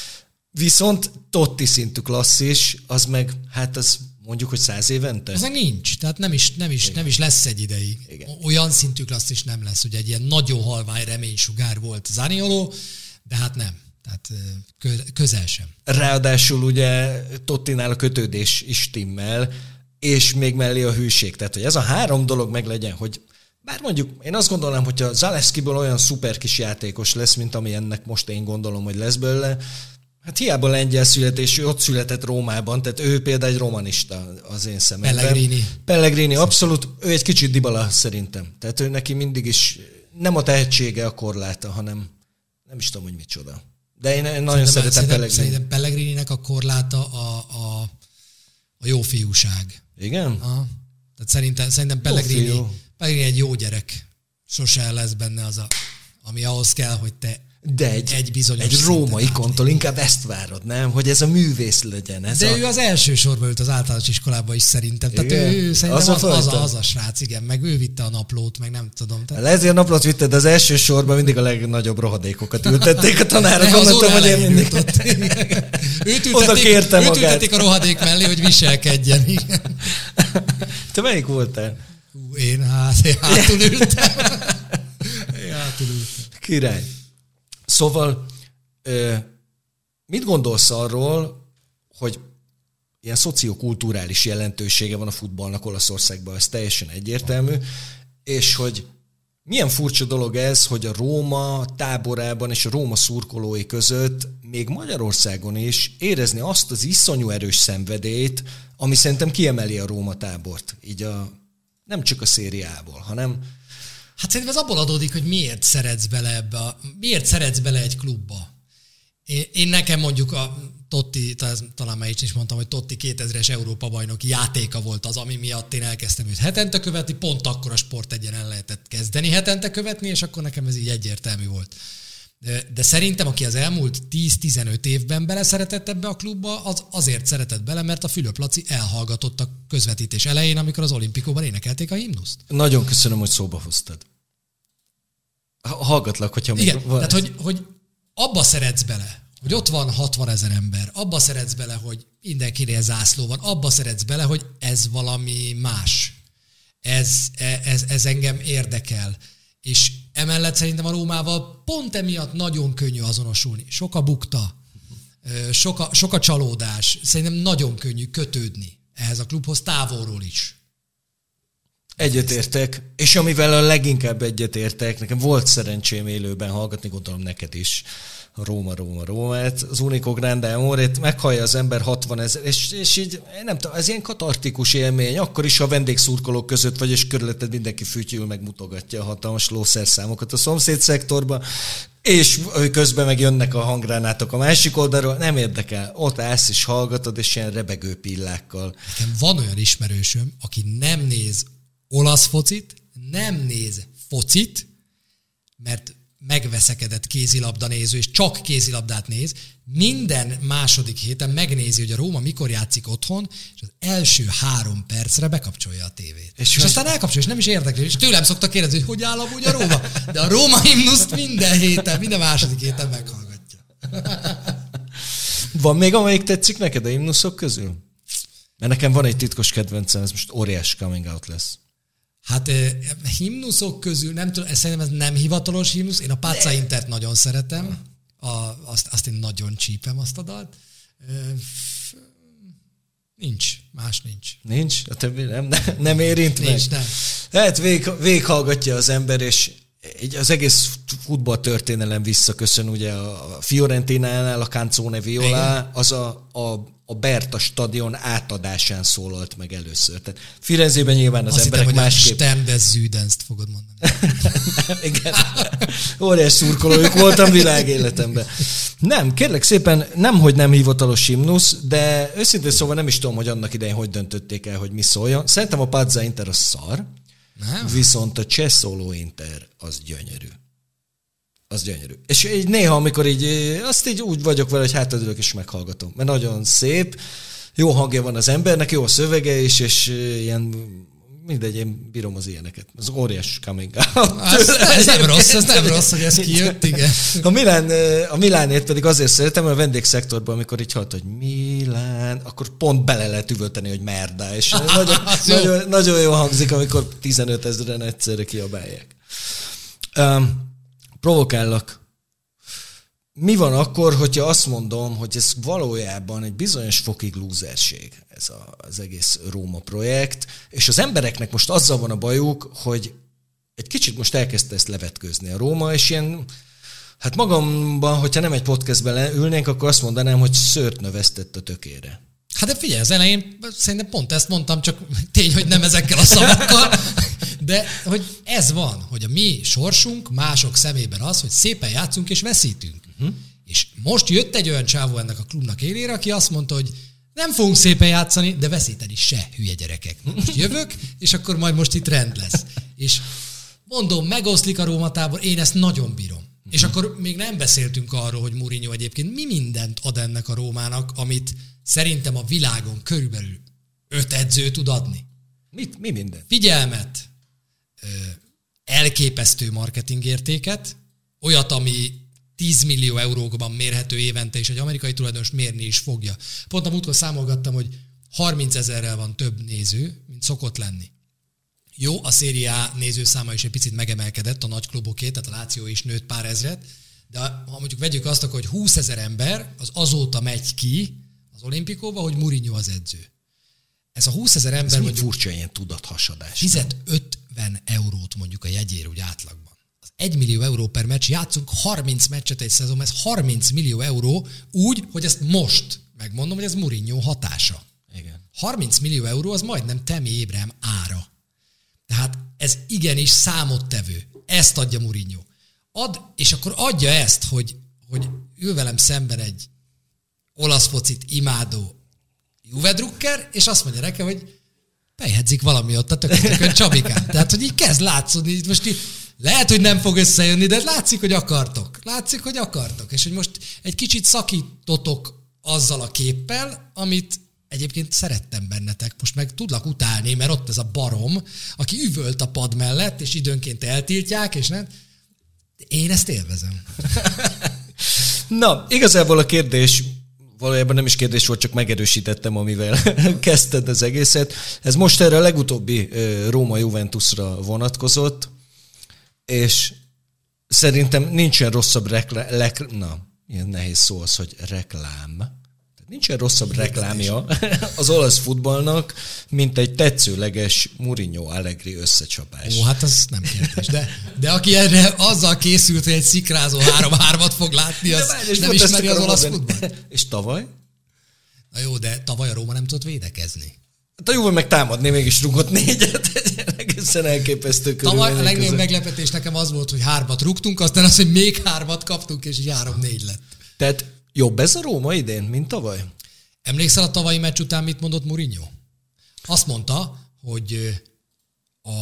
Viszont Totti szintű klasszis, az meg, hát az mondjuk, hogy száz évente? Ez nincs, tehát nem is, nem is, nem is lesz egy ideig. Igen. Olyan szintű klasszis nem lesz, ugye egy ilyen nagyon halvány reménysugár volt Zanioló, de hát nem. Tehát közel sem. Ráadásul ugye Tottinál a kötődés is stimmel, és még mellé a hűség. Tehát, hogy ez a három dolog meg legyen, hogy bár mondjuk én azt gondolnám, hogyha Zalewskiből olyan szuper kis játékos lesz, mint ami ennek most én gondolom, hogy lesz belőle, hát hiába lengyel születés, ő ott született Rómában, tehát ő például egy romanista az én szememben. Pellegrini. Pellegrini, abszolút, ő egy kicsit Dybala szerintem. Tehát ő neki mindig is nem a tehetsége a korláta, hanem nem is tudom, hogy micsoda. De én, én nagyon szeretem szerintem, Pellegrini. Szerintem Pellegrininek a korláta a, a, a jó fiúság. Igen? Aha. Tehát szerintem, szerintem Pellegrini, Pellegrini egy jó gyerek. Sose lesz benne az, a, ami ahhoz kell, hogy te De egy, egy, bizonyos egy római ikontól inkább ezt várod, nem? Hogy ez a művész legyen. Ez De a... ő az első sorba ült az általános iskolába is szerintem. Tehát ő, ő szerintem az, az, az, a, az a srác, igen. Meg ő vitte a naplót, meg nem tudom. Tehát... Lehet, hogy a naplót vitte, de az első sorban mindig a legnagyobb rohadékokat ültették a tanárok. Mondtam, hogy én mindig... őt ültették, őt ültették a rohadék mellé, hogy viselkedjen. Te melyik voltál? Én hát, én hátul ültem. Én hátul ültem. Király. Szóval mit gondolsz arról, hogy ilyen szociokulturális jelentősége van a futballnak Olaszországban, ez teljesen egyértelmű, és hogy milyen furcsa dolog ez, hogy a Róma táborában és a Róma szurkolói között még Magyarországon is érezni azt az iszonyú erős szenvedélyt, ami szerintem kiemeli a Róma tábort, így a, nem csak a szériából, hanem... Hát szerintem ez abból adódik, hogy miért szeretsz bele ebbe, a, miért szeretsz bele egy klubba. Én, én nekem mondjuk a Totti, talán már is mondtam, hogy Totti kétezres Európa-bajnoki játéka volt az, ami miatt én elkezdtem őt hetente követni, pont akkor a Sport egyen el lehetett kezdeni hetente követni, és akkor nekem ez így egyértelmű volt. De, de szerintem, aki az elmúlt tíz-tizenöt évben beleszeretett ebbe a klubba, az azért szeretett bele, mert a Fülöp Laci elhallgatott a közvetítés elején, amikor az Olimpikóban énekelték a himnuszt. Nagyon köszönöm, hogy szóba hoztad. Hallgatlak, hogyha még igen, van. Tehát, hogy, hogy abba szeretsz bele, hogy ott van hatvanezer ember, abba szeretsz bele, hogy mindenkinél zászló van, abba szeretsz bele, hogy ez valami más. Ez, ez, ez engem érdekel. És emellett szerintem a Rómával pont emiatt nagyon könnyű azonosulni. Sok a bukta, sok a, sok a csalódás. Szerintem nagyon könnyű kötődni ehhez a klubhoz távolról is. Egyetértek, és amivel a leginkább egyetértek, nekem volt szerencsém élőben hallgatni, gondolom neked is, a Róma, Róma, Rómát, az Unico Grande Amore-t, meghallja az ember hatvanezer, és, és így, nem tudom, ez ilyen katartikus élmény, akkor is, ha a vendégszurkolók között vagy, és körülötted mindenki fütyül, meg mutogatja a hatalmas lószerszámokat a szomszéd szektorba, és közben meg jönnek a hanggránátok a másik oldalról, nem érdekel, ott állsz és hallgatod, és ilyen rebegő pillákkal. Nekem van olyan ismerősöm, aki nem néz olasz focit, nem néz focit, mert megveszekedett kézilabda néző, és csak kézilabdát néz, minden második héten megnézi, hogy a Róma mikor játszik otthon, és az első három percre bekapcsolja a tévét. És, és aztán elkapcsolja, és nem is érdekli. És tőlem szoktak kérdezni, hogy hogy áll amúgy a Róma? De a Róma himnuszt minden héten, minden második héten meghallgatja. Van még, amelyik tetszik neked a himnuszok közül? Mert nekem van egy titkos kedvencem, ez most óriás coming out lesz. Hát himnuszok közül, nem tudom, szerintem ez nem hivatalos himnusz, én a Pazza Intert nagyon szeretem, a, azt, azt én nagyon csípem azt a dalt. Nincs, más nincs. Nincs? A többi nem, nem, nem érint meg? Nincs, nem. Hát vég, végighallgatja az ember, és az egész futballtörténelem visszaköszön, ugye a Fiorentinánál a Canzone Viola, az a, a a Berta stadion átadásán szólalt meg először. Tehát Firenzében nyilván az azt emberek hittem, másképp... Azt hittem, hogy a Stern fogod mondani. Igen. Óriás szurkolójuk voltam világéletemben. Nem, kérlek szépen, nem, hogy nem hivatalos himnusz, de őszintén szóval nem is tudom, hogy annak idején hogy döntötték el, hogy mi szóljon. Szerintem a Pazza Inter az szar, nem. Viszont a Cseh Szóló Inter az gyönyörű. Az gyönyörű. És így néha, amikor így, azt így úgy vagyok vele, hogy hátradőlök és meghallgatom. Mert nagyon szép, jó hangja van az embernek, jó a szövege is, és ilyen, mindegy, én bírom az ilyeneket. Az óriás coming out. Ez, ez nem rossz, ez nem rossz, hogy ez kijött, igen. A, Milán, a Milánért pedig azért szeretem, mert a vendégszektorban, amikor így halt, hogy Milán, akkor pont bele lehet üvölteni, hogy merda, és nagyon, nagyon, nagyon jó hangzik, amikor tizenöt ezeren egyszerre kiabálják. Um, Provokállak. Mi van akkor, hogyha azt mondom, hogy ez valójában egy bizonyos fokig lúzerség, ez a, az egész Róma projekt, és az embereknek most azzal van a bajuk, hogy egy kicsit most elkezdte ezt levetkőzni a Róma, és ilyen, hát magamban, hogyha nem egy podcastben ülnénk, akkor azt mondanám, hogy szőrt növesztett a tökére. Hát de figyelj, az elején szerintem pont ezt mondtam, csak tény, hogy nem ezekkel a szavakkal, de hogy ez van, hogy a mi sorsunk mások szemében az, hogy szépen játszunk és veszítünk. Uh-huh. És most jött egy olyan csávó ennek a klubnak élére, aki azt mondta, hogy nem fogunk szépen játszani, de veszíteni se, hülye gyerekek. Most jövök, és akkor majd most itt rend lesz. És mondom, megoszlik a Róma tábor, én ezt nagyon bírom. Uh-huh. És akkor még nem beszéltünk arról, hogy Mourinho egyébként mi mindent ad ennek a Rómának, amit szerintem a világon körülbelül öt edző tud adni. Mit? Mi minden? Figyelmet, elképesztő marketingértéket, olyat, ami tíz millió eurókban mérhető évente, és egy amerikai tulajdonos mérni is fogja. Pont a múltkor számolgattam, hogy harminc ezerrel van több néző, mint szokott lenni. Jó, a Serie A nézőszáma is egy picit megemelkedett, a nagy kluboké, tehát a Lazio is nőtt pár ezret, de ha mondjuk vegyük azt, hogy húszezer ember az azóta megy ki az olimpikóba, hogy Mourinho az edző. Ez a húszezer ember... Ez mondjuk furcsa ilyen tudathasadás. Fizet ötven eurót mondjuk a jegyér úgy átlagban. Az egy millió euró per meccs, játszunk harminc meccset egy szezonban, ez harminc millió euró úgy, hogy ezt most megmondom, hogy ez Mourinho hatása. Igen. harminc millió euró az majdnem Tammy Abraham ára. Tehát ez igenis számottevő. Ezt adja Mourinho. Ad, és akkor adja ezt, hogy, hogy ül velem szemben egy olasz focit imádó Juve drukker, és azt mondja nekem, hogy bejegyzik valami ott a tökötökön, Csabikán. Tehát, hogy így kezd látszódni. Most így lehet, hogy nem fog összejönni, de látszik, hogy akartok. Látszik, hogy akartok. És hogy most egy kicsit szakítotok azzal a képpel, amit egyébként szerettem bennetek. Most meg tudlak utálni, mert ott ez a barom, aki üvölt a pad mellett, és időnként eltiltják, és nem. Én ezt élvezem. Na, igazából a kérdés valójában nem is kérdés volt, csak megerősítettem, amivel kezdted az egészet. Ez most erre a legutóbbi Róma-Juventusra vonatkozott, és szerintem nincsen rosszabb reklám, lek, na, ilyen nehéz szó az, hogy reklám. Nincsen rosszabb reklámja az olasz futballnak, mint egy tetszőleges Mourinho-Allegri összecsapás. Ó, hát az nem kérdés. De, de aki erre azzal készült, hogy egy szikrázó három-hármat fog látni, az várj, nem ismeri az olasz futballt. És tavaly? Na jó, de tavaly a Róma nem tudott védekezni. Hát a Juve meg támadni, mégis rúgott négyet. Egészen elképesztő körülmények. Tavaly a legnagyobb meglepetés nekem az volt, hogy hármat rúgtunk, aztán az, hogy még hármat kaptunk, és így három-négy lett. Tehát jobb ez a Róma idén, mint tavaly? Emlékszel a tavalyi meccs után mit mondott Mourinho? Azt mondta, hogy a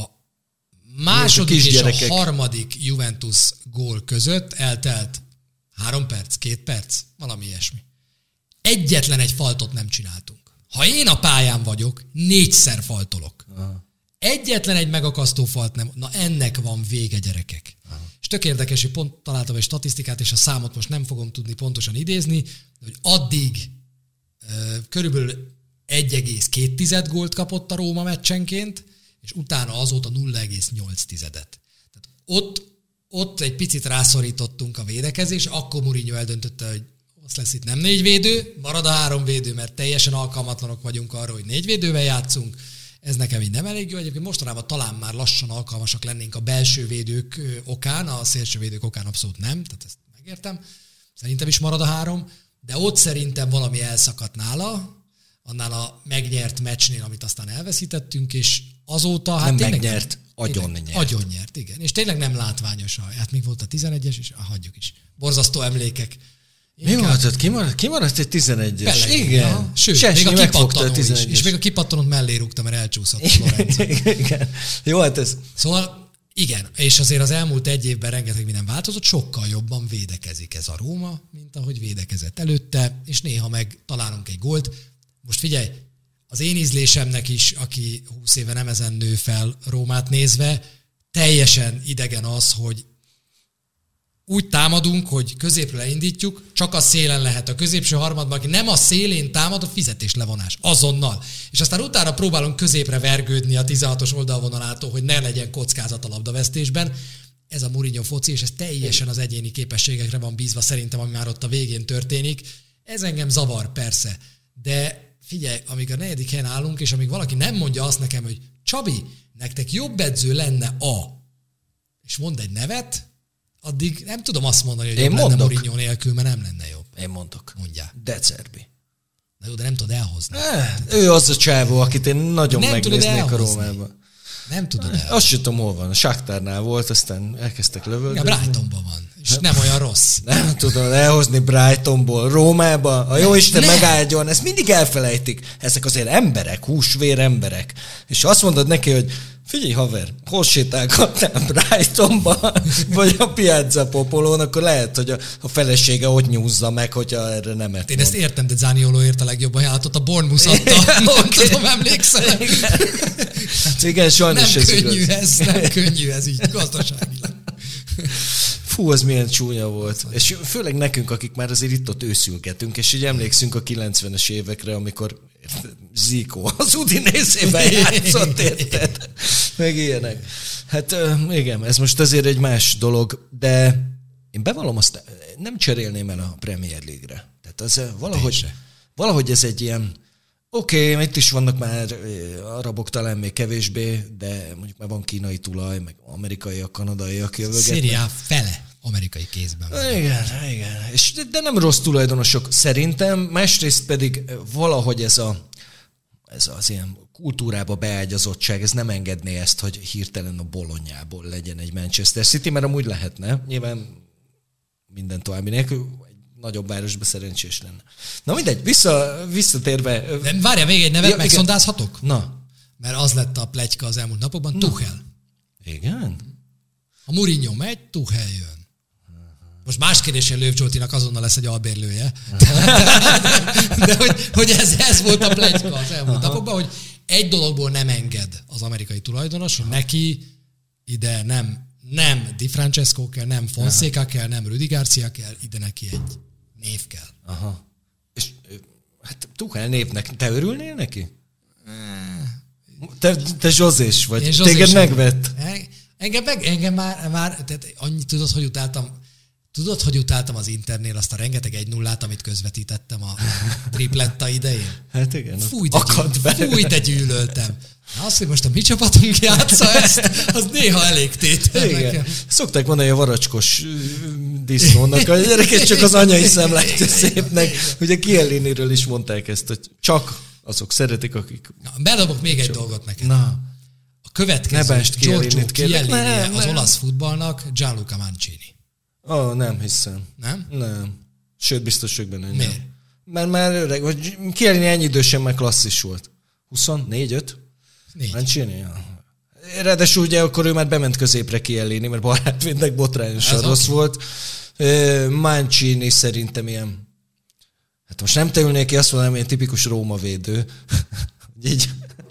második és a harmadik Juventus gól között eltelt három perc, két perc, valami ilyesmi. Egyetlen egy faltot nem csináltunk. Ha én a pályán vagyok, négyszer faltolok. Aha. Egyetlen egy megakasztó falt nem. Na ennek van vége, gyerekek. Aha. És tök érdekes, hogy pont találtam egy statisztikát, és a számot most nem fogom tudni pontosan idézni, hogy addig uh, körülbelül egy egész két gólt kapott a Róma meccsenként, és utána azóta nulla egész nyolc tizedet. Tehát ott, ott egy picit rászorítottunk a védekezés, akkor Mourinho eldöntötte, hogy azt lesz itt nem négy védő, marad a három védő, mert teljesen alkalmatlanok vagyunk arra, hogy négy védővel játszunk. Ez nekem így nem elég jó. Egyébként mostanában talán már lassan alkalmasak lennénk a belső védők okán, a szélső védők okán abszolút nem, tehát ezt megértem. Szerintem is marad a három, de ott szerintem valami elszakadt nála, annál a megnyert meccsnél, amit aztán elveszítettünk, és azóta... Hát nem tényleg megnyert, nem, agyon tényleg, nyert. Agyon nyert, igen. És tényleg nem látványos. Hát még volt a tizenegyes, és ah, hagyjuk is. Borzasztó emlékek. Mi volt ott? Kimaradt, kimaradt egy tizenegyes? Pellegrini, igen. Aha. Sőt, Sesnyi még a kipattanó a is. És még a kipattanót mellé rúgta, mert elcsúszott a Lorenzo. Igen. Jó, hát ez... Szóval igen, és azért az elmúlt egy évben rengeteg minden változott, sokkal jobban védekezik ez a Róma, mint ahogy védekezett előtte, és néha meg találunk egy gólt. Most figyelj, az én ízlésemnek is, aki húsz éve nem ezen nő fel Rómát nézve, teljesen idegen az, hogy úgy támadunk, hogy középről elindítjuk, csak a szélen lehet a középső harmadban, aki nem a szélén támad, a fizetéslevonás. Azonnal. És aztán utána próbálunk középre vergődni a tizenhatos oldalvonalától, hogy ne legyen kockázat a labdavesztésben. Ez a Mourinho foci, és ez teljesen az egyéni képességekre van bízva szerintem, ami már ott a végén történik. Ez engem zavar, persze. De figyelj, amíg a negyedik helyen állunk, és amíg valaki nem mondja azt nekem, hogy Csabi, nektek jobb edző lenne a, és mond egy nevet, addig nem tudom azt mondani, hogy Én jobb mondok. lenne Mourinho nélkül, mert nem lenne jobb. Én mondok. Mondjál. De Cerbi. Na jó, de nem tudod elhozni. Eh, ő az a csávó, akit én nagyon Nem megnéznék a Rómában. Nem tudod elhozni. Azt sem tudom, hol van. A Sáktárnál volt, aztán elkezdtek lövöldözni. Ja, Brightonban van. És nem olyan rossz. Nem tudom elhozni Brightonból Rómába. A jóisten megáldjon, ezt mindig elfelejtik. Ezek azért emberek, húsvér emberek. És azt mondod neki, hogy figyelj haver, hol sétálgatnál Brightonba, vagy a Piazza Popolón, akkor lehet, hogy a, a felesége ott nyúzza meg, hogyha erre nem ért. Én ezt értem, de Zanioló ért a legjobb ajánlatot, a Bournemouth adta. Nem okay. tudom, emlékszel. Igen, igen sajnos nem ez könnyű igaz. ez, nem könnyű ez így gazdaságilag. Fú, az milyen csúnya volt. És főleg nekünk, akik már azért itt-ott őszülgetünk, és így emlékszünk a kilencvenes évekre, amikor Zico az Udinészében játszott, érted? Meg ilyenek. Hát igen, ez most azért egy más dolog, de én bevallom azt, nem cserélném el a Premier League-re. Tehát az valahogy valahogy ez egy ilyen, oké, okay, itt is vannak már arabok talán még kevésbé, de mondjuk már van kínai tulaj, meg amerikaiak, kanadaiak jövögetnek. Szérie A fele amerikai kézben van. Igen, igen. És, de nem rossz tulajdonosok szerintem, másrészt pedig valahogy ez, a, ez az ilyen kultúrába beágyazottság, ez nem engedné ezt, hogy hirtelen a Bolognából legyen egy Manchester City, mert amúgy lehetne. Nyilván minden további nélkül egy nagyobb városba szerencsés lenne. Na mindegy, vissza, visszatérve... Várjál, még egy nevet ja, megszondázhatok? Na. Mert az lett a pletyka az elmúlt napokban, Na. Tuchel. Igen? A Mourinho megy, Tuchel jön. Most más kérdésen Löw Zsoltinak azonnal lesz egy albérlője. De hogy, hogy ez, ez volt a pletyka az elmúlt Aha. napokban, hogy egy dologból nem enged az amerikai tulajdonos, hogy neki ide nem, nem Di Francesco kell, nem Fonseca Aha. kell, nem Rudi Garcia kell, ide neki egy név kell. Aha. És hát Tuchel névnek, te örülnél neki? Te, te Zsozés vagy, Én téged megvett. Engem, meg, engem már, már tehát annyit tudod, hogy utáltam, Tudod, hogy utáltam az Internél azt a rengeteg egy nullát, amit közvetítettem a tripletta idején? Hát igen. Fúj, de, gyűl, fúj, de gyűlöltem. Azt, hogy most a mi csapatunk játsza ezt, az néha elég tétel nekem. Szokták mondani a varacskos disznónak, a gyerekek csak az anyai szem látja szépnek. Ugye Chielliniről is mondták ezt, hogy csak azok szeretik, akik... Na, bedobok még egy dolgot neked. Na. A következő Giorgio Chiellini az olasz futballnak Gianluca Mancini. Ó, oh, nem hiszem. Nem? Nem. Sőt, biztos vagyok benne, hogy Miért? nem. Mert már öreg, vagy Chiellini ennyi idősen már klasszis volt. huszonnégy öt? Négy. Mancini? Ja. Ráadásul ugye akkor ő már bement középre Chiellini, mert barátvédnek botrányosan rossz volt. Mancini szerintem ilyen, hát most nem te ülnék ki, azt mondanám, ilyen tipikus Róma védő. Így.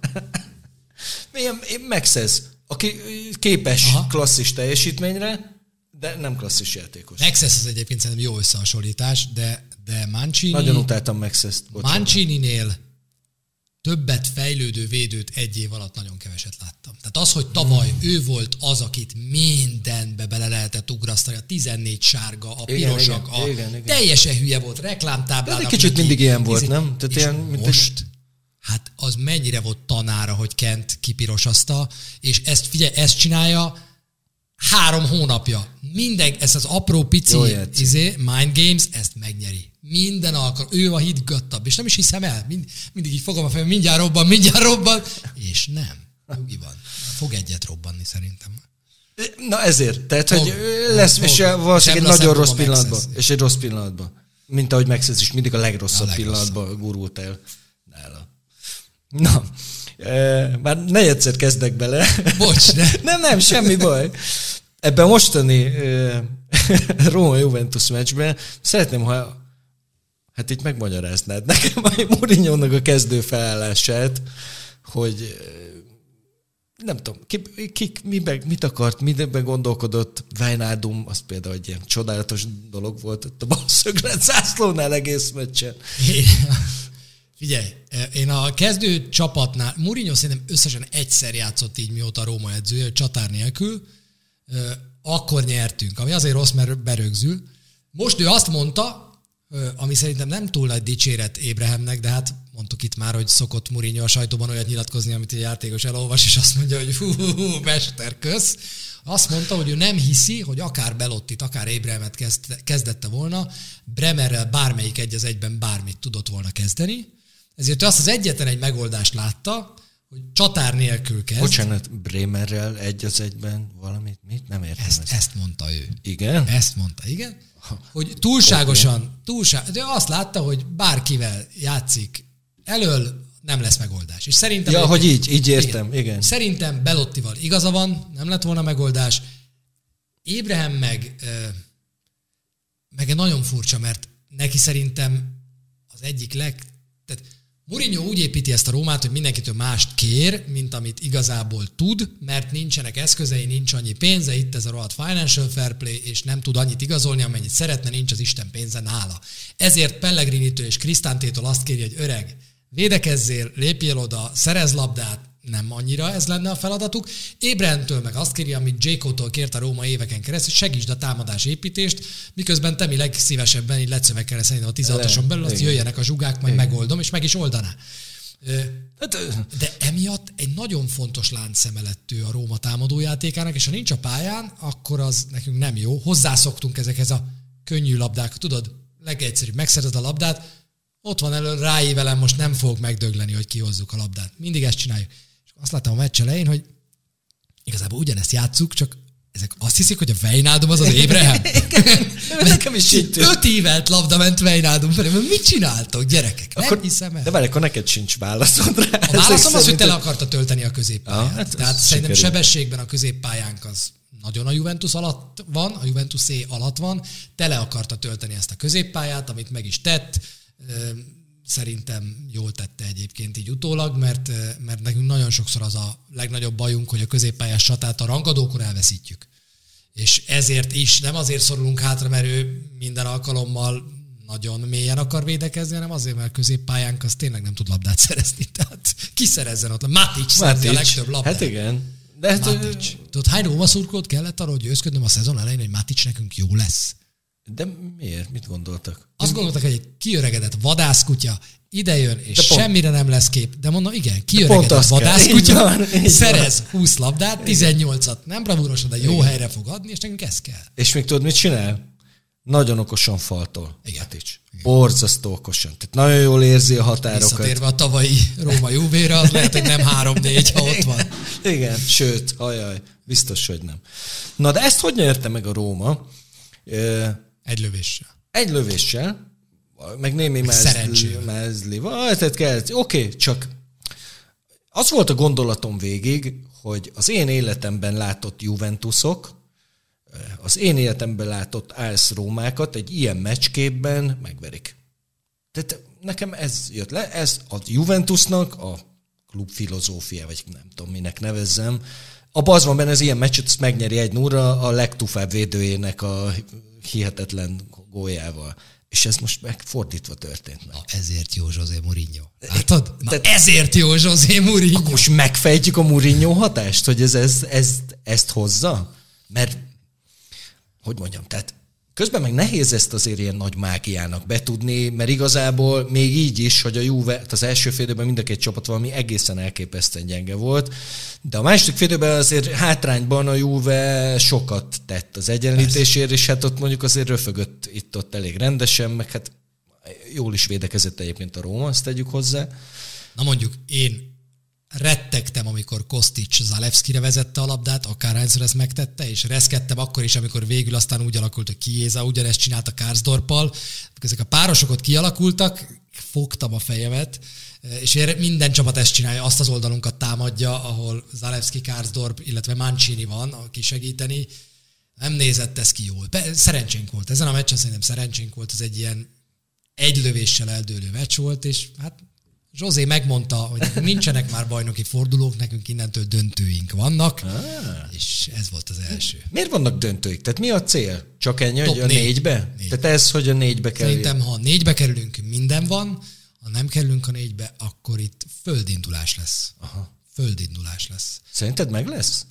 Milyen Maxez, aki képes Aha. klasszis teljesítményre, de nem klasszis játékos. Maxes az egyébként szerintem jó összehasonlítás, de, de Mancini... Nagyon utáltam Maxest. Mancininél többet fejlődő védőt egy év alatt nagyon keveset láttam. Tehát az, hogy tavaly hmm. ő volt az, akit mindenbe bele lehetett ugrasztani, a tizennégy sárga, a pirosak, igen, a igen, igen. teljesen hülye volt, reklámtáblának. De egy kicsit mindig ilyen volt, izé, nem? Tehát ilyen, most... Egy... Hát az mennyire volt tanára, hogy Kent kipirosazta, és ezt figyelj, ezt csinálja három hónapja. Minden, ez az apró pici izé, mind games, ezt megnyeri. Minden alkalom. Ő a higgadtabb, és nem is hiszem el. Mind, mindig így fogom a fejem, mindjárt robban, mindjárt robban, és nem. Nyugi van. Fog egyet robbanni szerintem. Na ezért. Tehát, fog, hogy lesz, és valószínűleg egy nagyon rossz pillanatban. És egy rossz pillanatban. Mint ahogy Maxes is mindig a legrosszabb a pillanatban gurult el nála. Na, e, már negyedszer kezdek bele. Bocs, ne. nem, nem, semmi baj. Ebben mostani e, Róma-Juventus meccsben szeretném, ha hát itt megmagyaráznád nekem a Mourinho-nak a kezdő felállását, hogy nem tudom, ki, ki miben, mit akart, miben gondolkodott. Wijnaldum, az például egy ilyen csodálatos dolog volt ott a balszöglet zászlónál egész meccsen. Figyelj, én a kezdő csapatnál, Mourinho szerintem összesen egyszer játszott így, mióta Róma edzője, csatár nélkül, akkor nyertünk, ami azért rossz, mert berögzül. Most ő azt mondta, ami szerintem nem túl nagy dicséret Ébrahemnek, de hát mondtuk itt már, hogy szokott Mourinho a sajtóban olyat nyilatkozni, amit a játékos elolvas, és azt mondja, hogy hú, hú, hú mester, kösz. Azt mondta, hogy ő nem hiszi, hogy akár Belottit, akár Ébrahemet kezd, kezdette volna, Bremerrel bármelyik egy az egyben bármit tudott volna kezdeni, ezért ő azt az egyetlen egy megoldást látta, hogy csatár nélkül kezd. Bocsánat, Bremerrel egy az egyben valamit, mit? Nem értem ezt. Ezt, ezt mondta ő. Igen? Ezt mondta, igen. Hogy túlságosan, okay. túlság, de azt látta, hogy bárkivel játszik elől, nem lesz megoldás. És szerintem... Ja, hogy így, így értem, igen. igen. Szerintem Belottival igaza van, nem lett volna megoldás. Ébrahem meg, meg nagyon furcsa, mert neki szerintem az egyik leg... Tehát Mourinho úgy építi ezt a Rómát, hogy mindenkitől mást kér, mint amit igazából tud, mert nincsenek eszközei, nincs annyi pénze, itt ez a rohadt financial fair play, és nem tud annyit igazolni, amennyit szeretne, nincs az Isten pénze nála. Ezért Pellegrinitől és Krisztántétól azt kéri, hogy öreg, védekezzél, lépjél oda, szerezz labdát, nem annyira ez lenne a feladatuk. Ébrahimtől meg azt kéri, amit Dzsékótól kért a Róma éveken keresztül, segítsd a támadás építést, miközben te mi legszívesebben így lecövekkel szerintem a tizenhatoson belül, azt jöjjenek a zsugák, majd igen. megoldom, és meg is oldaná. De emiatt egy nagyon fontos láncszeme lett ő a Róma támadójátékának, és ha nincs a pályán, akkor az nekünk nem jó. Hozzászoktunk ezekhez a könnyű labdák. Tudod, legegyszerűbb, megszerzed a labdát, ott van elő, ráévelem, most nem fogok megdögleni, hogy kihozzuk a labdát. Mindig ezt csináljuk. És azt láttam a meccs elején, hogy igazából ugyanezt játsszuk, csak ezek azt hiszik, hogy a Wijnaldum az az Ébrahim. Nekem is így öt évelt labda ment Wijnaldum felé. Mit csináltok, gyerekek? Nem akkor, hiszem el. De várj, akkor neked sincs válaszod rá. A válaszom az, hogy tele akarta tölteni a középpályát. Ah, hát Tehát szerintem sikerül. Sebességben a középpályánk az nagyon a Juventus alatt van, a Juventusé alatt van. Tele akarta tölteni ezt a középpályát, amit meg is tett. Szerintem jól tette egyébként így utólag, mert, mert nekünk nagyon sokszor az a legnagyobb bajunk, hogy a középpályás csatát a rangadókon elveszítjük. És ezért is nem azért szorulunk hátra, mert ő minden alkalommal nagyon mélyen akar védekezni, hanem azért, mert a középpályánk az tényleg nem tud labdát szerezni. Tehát ki szerezzen ott? Matic szerzi a legtöbb labdát. Hát igen. De hát Matic. Ő... Tudod, hány Róma szurkolót kellett arra, hogy győzködnöm a szezon elején, hogy Matic nekünk jó lesz? De miért? Mit gondoltak? Azt gondoltak, hogy egy kiöregedett vadászkutya idejön, és pont, semmire nem lesz kép. De mondom, igen, kiöregedett vadászkutya, szerez húsz labdát, tizennyolcat nem bravúrosan, de jó igen. helyre fog adni, és nekünk ez kell. És még tudod, mit csinál? Nagyon okosan faltól. Igen. Borzasztó okosan. Tehát nagyon jól érzi a határokat. Visszatérve a tavalyi Róma Juvéra, az lehet, hogy nem három-négy, ha ott van. Igen, sőt, ajaj, biztos, hogy nem. Na, de ezt hogy nyerte meg a Róma? Egy lövéssel. Egy lövéssel, meg némi mezli. Oké, okay, csak az volt a gondolatom végig, hogy az én életemben látott Juventusok, az én életemben látott Ász Rómákat egy ilyen meccsképben megverik. Tehát nekem ez jött le, ez a Juventusnak a klub filozófia, vagy nem tudom, minek nevezzem. Abban az van benne, ez ilyen meccset, ezt megnyeri egy nulla a legtufább védőjének a hihetetlen góljával. És ez most megfordítva történt meg. Na, ezért jó José Mourinho. Látod? Na, Te, ezért jó José Mourinho. Akkor most megfejtjük a Mourinho hatást, hogy ez, ez, ez ezt hozza? Mert, hogy mondjam, tehát közben meg nehéz ezt azért ilyen nagy mágiának betudni, mert igazából még így is, hogy a Juve, az első fél időben mind a két csapat valami egészen elképesztően gyenge volt, de a második fél időben azért hátrányban a Juve sokat tett az egyenlítésért, és hát ott mondjuk azért röfögött itt-ott elég rendesen, meg hát jól is védekezett egyébként a Róma, azt tegyük hozzá. Na mondjuk én rettegtem, amikor Kostic Zalewskire vezette a labdát, akárhányszor ezt megtette, és reszkedtem akkor is, amikor végül aztán úgy alakult, hogy Chiesa ugyanezt csinált a Karsdorppal. Ezek a párosok ott kialakultak, fogtam a fejemet, és minden csapat ezt csinálja, azt az oldalunkat támadja, ahol Zalewski, Karsdorp, illetve Mancini van, aki segíteni. Nem nézett ez ki jól. Szerencsénk volt. Ezen a meccsen szerintem szerencsénk volt, ez egy ilyen egy lövéssel eldőlő meccs volt, és hát José megmondta, hogy nincsenek már bajnoki fordulók, nekünk innentől döntőink vannak, ah. és ez volt az első. Miért vannak döntőik? Tehát mi a cél? Csak ennyi, hogy a négy. négybe? Négy. Tehát ez, hogy a négybe kell. Szerintem, ha a négybe kerülünk, minden van, ha nem kerülünk a négybe, akkor itt földindulás lesz. Aha. Földindulás lesz. Szerinted meg lesz?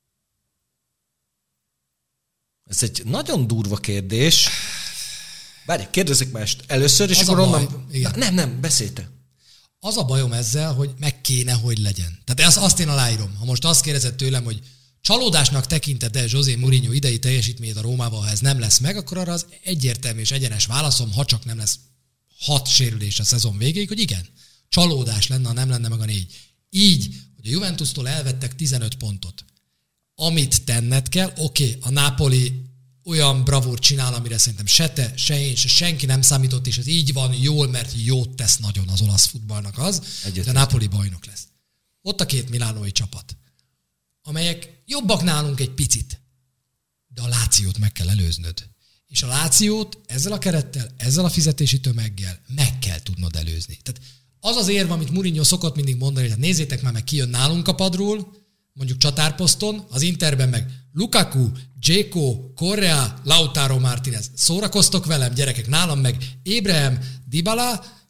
Ez egy nagyon durva kérdés. Várj, kérdezzük mást először, és az akkor onnan... Na, nem, nem, beszélj te. Az a bajom ezzel, hogy meg kéne, hogy legyen. Tehát azt, azt én aláírom. Ha most azt kérdezed tőlem, hogy csalódásnak tekinted-e José Mourinho idei teljesítményét a Rómával, ha ez nem lesz meg, akkor arra az egyértelmű és egyenes válaszom, ha csak nem lesz hat sérülés a szezon végéig, hogy igen, csalódás lenne, ha nem lenne meg a négy. Így, hogy a Juventustól elvettek tizenöt pontot. Amit tenned kell, oké, okay, a Napoli olyan bravúrt csinál, amire szerintem se te, se én, se senki nem számított, és ez így van jól, mert jót tesz nagyon az olasz futballnak az, Egyetlen. De Napoli bajnok lesz. Ott a két milánói csapat, amelyek jobbak nálunk egy picit, de a Lációt meg kell előznöd. És a Lációt ezzel a kerettel, ezzel a fizetési tömeggel meg kell tudnod előzni. Tehát az az érv, amit Mourinho szokott mindig mondani, hogy nézzétek már meg, ki jön nálunk a padról, mondjuk csatárposzton, az Interben meg Lukaku, Dzeko, Correa, Lautaro Martinez. Szórakoztok velem, gyerekek, nálam meg Ébrahim, Dybala,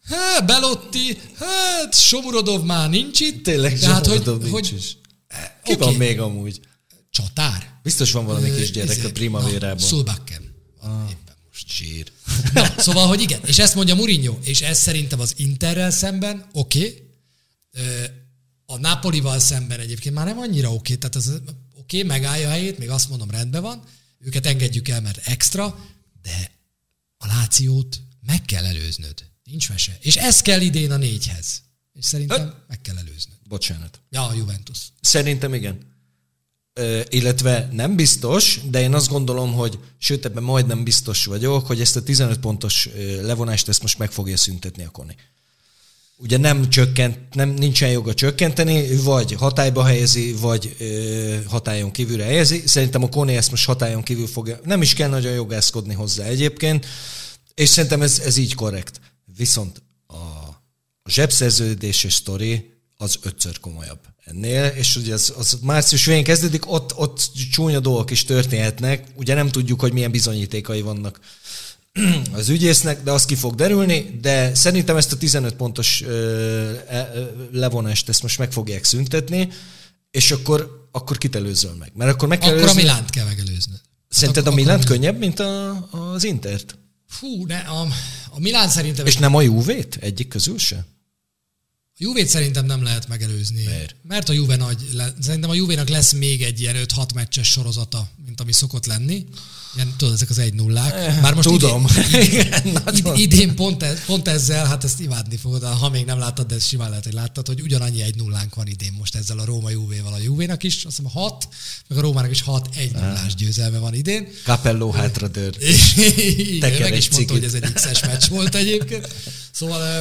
hát Belotti, hát Somurodov már nincs itt. Tényleg Somurodov nincs hogy, is. Ki okay. van még amúgy? Csatár? Biztos van valami kis gyerek a Primavérában. Sulbakken. Ah, éppen most zsír. Na, szóval, hogy igen, és ezt mondja Mourinho, és ez szerintem az Interrel szemben oké, okay. A Napolival szemben egyébként már nem annyira oké, okay. Tehát az oké, okay, megállja a helyét, még azt mondom, rendben van, őket engedjük el, mert extra, de a Lációt meg kell előznöd. Nincs mese. És ez kell idén a négyhez. És szerintem Öt? meg kell előznöd. Bocsánat. Ja, a Juventus. Szerintem igen. Ö, illetve nem biztos, de én azt gondolom, hogy sőt, ebben majdnem biztos vagyok, hogy ezt a tizenöt pontos levonást ezt most meg fogja szüntetni a Koni. Ugye nem csökkent, nem, nincsen joga csökkenteni, vagy hatályba helyezi, vagy ö, hatályon kívülre helyezi. Szerintem a Koni ezt most hatályon kívül fogja, nem is kell nagyon jogászkodni hozzá egyébként, és szerintem ez, ez így korrekt. Viszont a, a zsebszerződéses sztori az ötször komolyabb ennél, és ugye az, az március végén kezdődik, ott, ott csúnya dolgok is történhetnek, ugye nem tudjuk, hogy milyen bizonyítékai vannak az ügyésznek, de az ki fog derülni, de szerintem ezt a tizenöt pontos levonást ezt most meg fogják szüntetni, és akkor, akkor kit előzöl meg? Mert akkor meg kell Akkor előzni. a Milánt kell megelőznöd. Szerinted hát a Milánt könnyebb, mint a, az Intert? Fú, ne, a, a Milán szerintem... És nem a Juvét egyik közül se? A Juvét szerintem nem lehet megelőzni. Miért? Mert a Juve nagy, szerintem a Juvénak lesz még egy ilyen öt-hat meccses sorozata, mint ami szokott lenni. Ilyen, tudod, ezek az egy nullák. Bár most Tudom. Idén, idén, idén pont, ez, pont ezzel, hát ezt imádni fogod, ha még nem láttad, de ezt simán lehet, hogy láttad, hogy ugyanannyi egy nullánk van idén most ezzel a Róma Juvéval. A Juvénak is, azt hiszem hat, meg a Rómának is hat egy nullás győzelme van idén. Capello hátradőr. Igen, meg is mondta, hogy ez egy X-es meccs volt egyébként. Szóval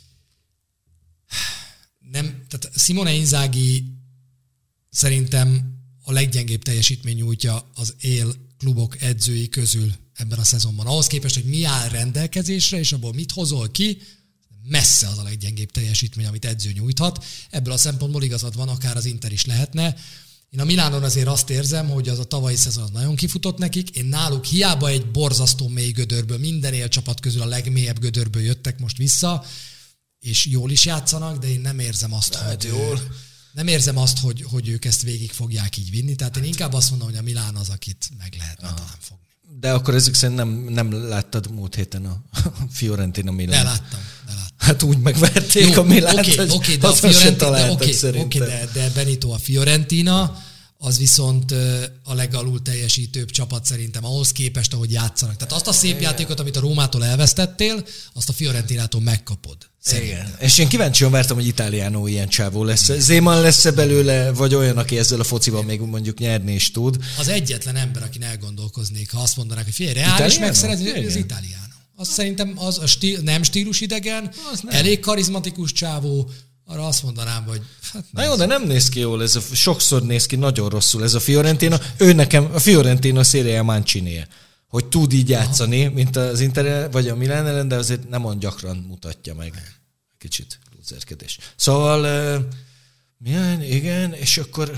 nem, tehát Simone Inzaghi szerintem a leggyengébb teljesítmény nyújtja az él klubok edzői közül ebben a szezonban. Ahhoz képest, hogy mi áll rendelkezésre, és abból mit hozol ki, messze az a leggyengébb teljesítmény, amit edző nyújthat. Ebből a szempontból igazad van, akár az Inter is lehetne. Én a Milánon azért azt érzem, hogy az a tavalyi szezon az nagyon kifutott nekik. Én náluk hiába egy borzasztó mély gödörből, minden élcsapat közül a legmélyebb gödörből jöttek most vissza, és jól is játszanak, de én nem érzem azt, hát hogy... Jól. Nem érzem azt, hogy, hogy ők ezt végig fogják így vinni, tehát én inkább azt mondom, hogy a Milán az, akit meg lehetne Aha. talán fogni. De akkor ezek szerint nem, nem láttad múlt héten a Fiorentina Milán. De láttam, de láttam. Hát úgy megverték Jó, a Milánt, okay, hogy okay, de a Fiorentina, okay, okay, de, de Benito a Fiorentina, az viszont a legalul teljesítőbb csapat szerintem ahhoz képest, ahogy játszanak. Tehát azt a szép Igen. játékot, amit a Rómától elvesztettél, azt a Fiorentinától megkapod. Szerintem. Igen. És én kíváncsian vártam, hogy Italiano ilyen csávó lesz. Zéman lesz-e belőle, vagy olyan, aki ezzel a fociban még mondjuk nyerni is tud? Az egyetlen ember, akin elgondolkoznék, ha azt mondanák, hogy figyelj, reális megszerezni, az Italiano. Az szerintem az a stíl, nem stílusidegen, elég karizmatikus csávó, arra azt mondanám, hogy... Hát na jó, de nem néz ki jól, ez a, sokszor néz ki nagyon rosszul ez a Fiorentina. Ő nekem, a Fiorentina Serie Mancinié, hogy tud így játszani, Aha. mint az Inter vagy a Milán ellen, de azért nem olyan gyakran mutatja meg. Kicsit lúzerkedés. Szóval, uh, milyen, igen, és akkor...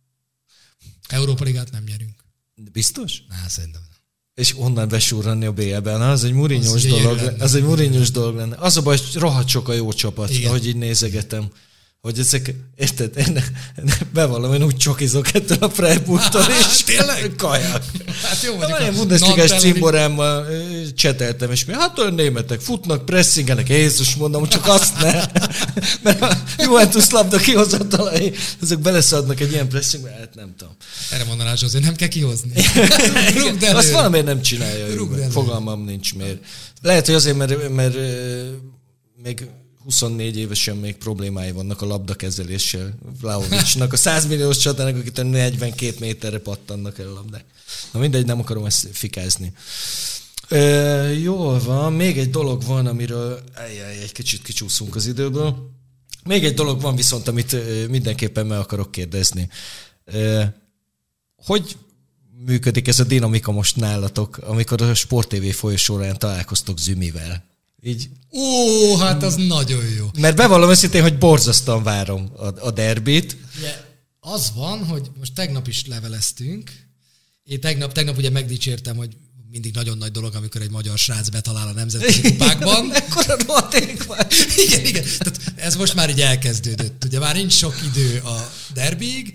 Európa Ligát nem nyerünk. Biztos? Na, szerintem nem. És onnan besúrranni a bé el-ben. Az egy Mourinhós dolog, az egy Mourinhós dolog lenne. Az a baj, hogy rohadt sok a jó csapat, igen. ahogy így nézegetem. Hogy ezek, érted, én bevallom, én úgy csokizok ettől a Freiburgtól is. Tényleg? Kajak. Hát jó, mondjuk. Én Bundesligás cimborámmal cseteltem, és mi, hát olyan németek futnak, pressingelnek, Jézus mondom, csak azt ne. Mert a Juventus labda kihozatalai, ezek beleszadnak egy ilyen pressingbe, hát nem tudom. Erre mondaná, azért nem kell kihozni. Azt valamiért nem csinálja. Fogalmam nincs miért. Lehet, hogy azért, mert, mert még huszonnégy évesen még problémái vannak a labdakezeléssel. Vlahovicsnak, a száz milliós csatának, akit negyvenkét méterre pattannak el a labdák. Na mindegy, nem akarom ezt fikázni. Ö, jól van, még egy dolog van, amiről ajjaj, egy kicsit kicsúszunk az időből. Még egy dolog van viszont, amit mindenképpen meg akarok kérdezni. Ö, hogy működik ez a dinamika most nálatok, amikor a Sport té vé folyosórán találkoztok Zümivel? Így. Ó, hát az nagyon jó. Mert bevallom őszintén, hogy borzasztóan várom a, a derbit. Yeah. Az van, hogy most tegnap is leveleztünk. Én tegnap, tegnap ugye megdicsértem, hogy mindig nagyon nagy dolog, amikor egy magyar srác betalál a nemzetközi kupákban. Ekkora rohaték van. Igen, igen. Tehát ez most már így elkezdődött. Ugye már nincs sok idő a derbiig.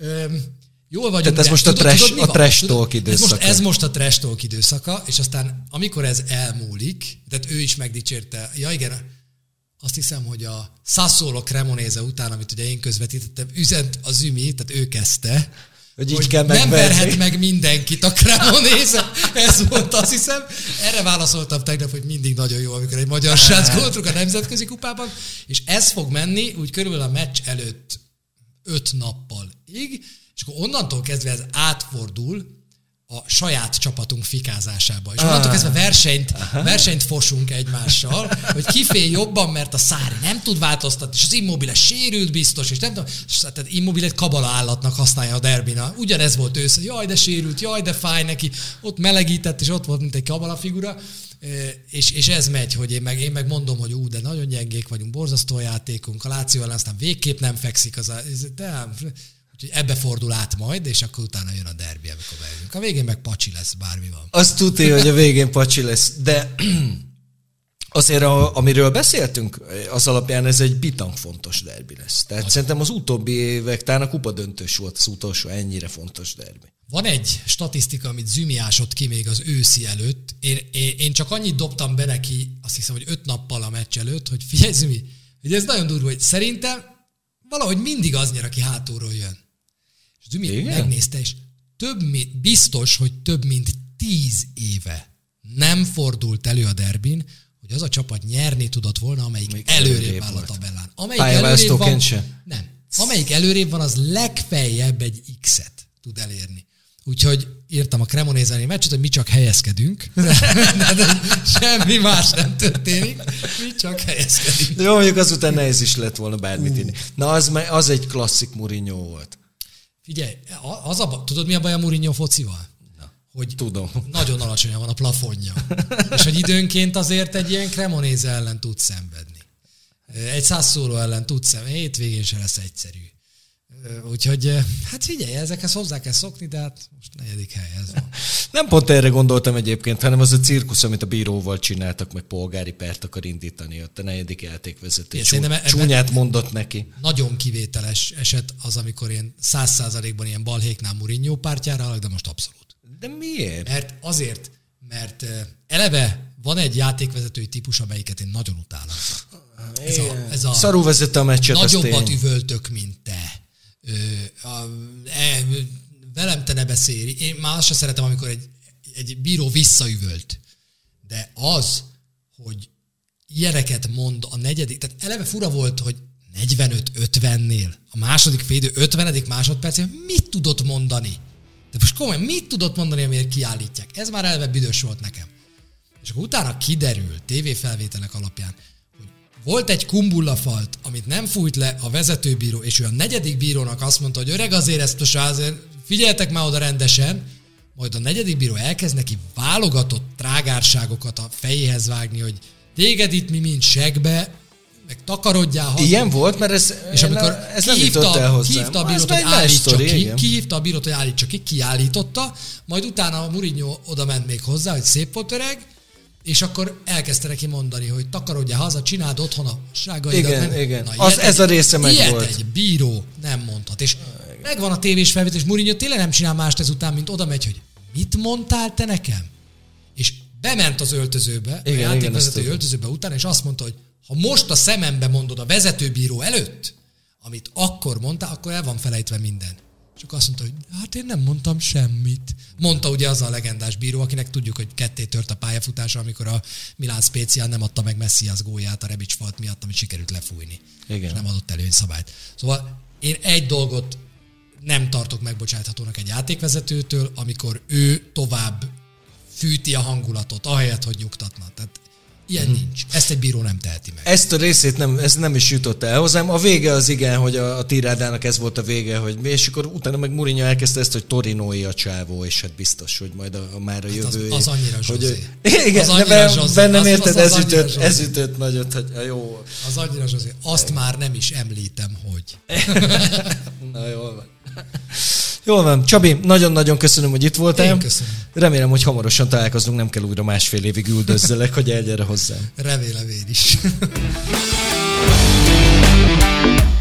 Jól vagyunk. Tehát ez most tudod, a trash, tudod, a trash talk időszaka. Ez most, ez most a trash talk időszaka, és aztán amikor ez elmúlik, tehát ő is megdicsérte, ja igen, azt hiszem, hogy a Sassuolo Cremonese után, amit ugye én közvetítettem, üzent az Ümi, tehát ő kezdte, hogy, hogy kell nem verhet meg mindenkit a Cremonese, ez volt, azt hiszem. Erre válaszoltam tegnap, hogy mindig nagyon jó, amikor egy magyar srác góltruk a nemzetközi kupában, és ez fog menni úgy körülbelül a meccs előtt öt nappal ig, és akkor onnantól kezdve ez átfordul a saját csapatunk fikázásába. És onnantól kezdve versenyt, versenyt fosunk egymással, hogy ki fél jobban, mert a Sarri nem tud változtatni, és az Immobile sérült biztos, és nem tudom, és tehát Immobile kabala állatnak használja a derbina. Ugyanez volt ősz, jaj, de sérült, jaj, de fáj neki, ott melegített, és ott volt, mint egy kabala figura, és, és ez megy, hogy én meg, én meg mondom, hogy ú, de nagyon gyengék vagyunk, borzasztó a játékunk, a Láció ellen aztán végképp nem fekszik az a... De, úgyhogy ebbe fordul át majd, és akkor utána jön a derbi, amikor bejövünk. A végén meg pacsi lesz, bármi van. Azt tudja, hogy a végén pacsi lesz, de azért, a, amiről beszéltünk, az alapján ez egy bitang fontos derbi lesz. Tehát az szerintem az utóbbi évek, talán a kupadöntős volt az utolsó ennyire fontos derbi. Van egy statisztika, amit Zümi ásott ki még az őszi előtt. Én, én, én csak annyit dobtam be neki, azt hiszem, hogy öt nappal a meccs előtt, hogy figyelj Zümi, hogy ez nagyon durva, hogy szerintem valahogy mindig az nyer, aki hátulról jön. És Zümi megnézte, és több, biztos, hogy több mint tíz éve nem fordult elő a derbin, hogy az a csapat nyerni tudott volna, amelyik még előrébb áll a tabellán. Amelyik előrébb van, nem. Amelyik előrébb van, az legfeljebb egy X-et tud elérni. Úgyhogy írtam a Cremonese-i meccset, hogy mi csak helyezkedünk. de, de semmi más nem történik. Mi csak helyezkedünk. Jó, mondjuk azután nehéz is lett volna bármit írni. Na, az, az egy klasszik Mourinho volt. Figyelj, az a, tudod mi a baj a Mourinho focival? Na, hogy tudom. Nagyon alacsonyan van a plafonja. És hogy időnként azért egy ilyen Cremonese ellen tud szenvedni. Egy Sassuolo ellen tud szenvedni. Hétvégén se lesz egyszerű. Úgyhogy, hát figyelj, ezekhez hozzá kell szokni, de hát most negyedik hely ez van. Nem pont erre gondoltam egyébként, hanem az a cirkusz, amit a bíróval csináltak, meg polgári pert akar indítani, ott a negyedik játékvezető. Csú, csúnyát mondott neki. Nagyon kivételes eset az, amikor én száz százalékban ilyen balhéknál Mourinho pártjára állok, de most abszolút. De miért? Mert azért, mert eleve van egy játékvezetői típus, amelyiket én nagyon utálom. Ez a, ez a szarul vezette a meccset. Nagyobbat üvöltök, mint te. Ö, a, e, velem te ne beszélj. Én már azt sem szeretem, amikor egy, egy bíró visszaüvölt. De az, hogy ilyeneket mond a negyedik, tehát eleve fura volt, hogy negyvenöt ötvennél, a második félidő ötvenedik másodpercén mit tudott mondani? De most komolyan, mit tudott mondani, amiért kiállítják? Ez már eleve büdös volt nekem. És akkor utána kiderült tévéfelvételek alapján, volt egy kumbullafalt, amit nem fújt le a vezetőbíró, és ő a negyedik bírónak azt mondta, hogy öreg azért ezt most azért figyeljetek már oda rendesen, majd a negyedik bíró elkezd neki válogatott trágárságokat a fejéhez vágni, hogy téged itt mi mind segbe, meg takarodjál haza. Ilyen volt, mert ez, és amikor ez nem jutott el hozzám. Kihívta a bírót, hogy állítsa ki, kihívta a bírót, hogy állítsa ki, kiállította, majd utána a Mourinho oda ment még hozzá, hogy szép volt öreg, és akkor elkezdte neki mondani, hogy takarodjál haza, csináld otthon a ságaidat. Igen, nem? igen. Na, Az, ez egy, a része meg ilyet volt. egy bíró nem mondhat. És igen. Megvan a tévés felvétel, és Mourinho tényleg nem csinál mást ezután, mint oda megy, hogy mit mondtál te nekem? És bement az öltözőbe, igen, a játékvezető öltözőbe utána, és azt mondta, hogy ha most a szemembe mondod a vezetőbíró előtt, amit akkor mondtál, akkor el van felejtve minden. És akkor azt mondta, hogy hát én nem mondtam semmit. Mondta ugye az a legendás bíró, akinek tudjuk, hogy ketté tört a pályafutása, amikor a Milán Speciál nem adta meg Messias gólját a Rebic falt miatt, amit sikerült lefújni. Igen. És nem adott előnyszabályt. Szóval én egy dolgot nem tartok megbocsáthatónak egy játékvezetőtől, amikor ő tovább fűti a hangulatot, ahelyett, hogy nyugtatna. Tehát ilyen hmm. nincs. Ezt egy bíró nem teheti meg. Ezt a részét nem, ez nem is jutott el hozzám. A vége az igen, hogy a, a tirádának ez volt a vége, hogy és akkor utána meg Mourinho elkezdte ezt, hogy torinói a csávó, és hát biztos, hogy majd a, a már a jövő. Hát az, az annyira zsozé. Igen, az de bennem érted, az, az ez, ütött, ez ütött nagyot, hogy jó. Az annyira zsozé. Azt már nem is említem, hogy. Na jól van. Jól van. Csabi, nagyon-nagyon köszönöm, hogy itt voltál. Én köszönöm. Remélem, hogy hamarosan találkozunk, nem kell újra másfél évig üldözzelek, hogy elgyere hozzám. Remélem én is.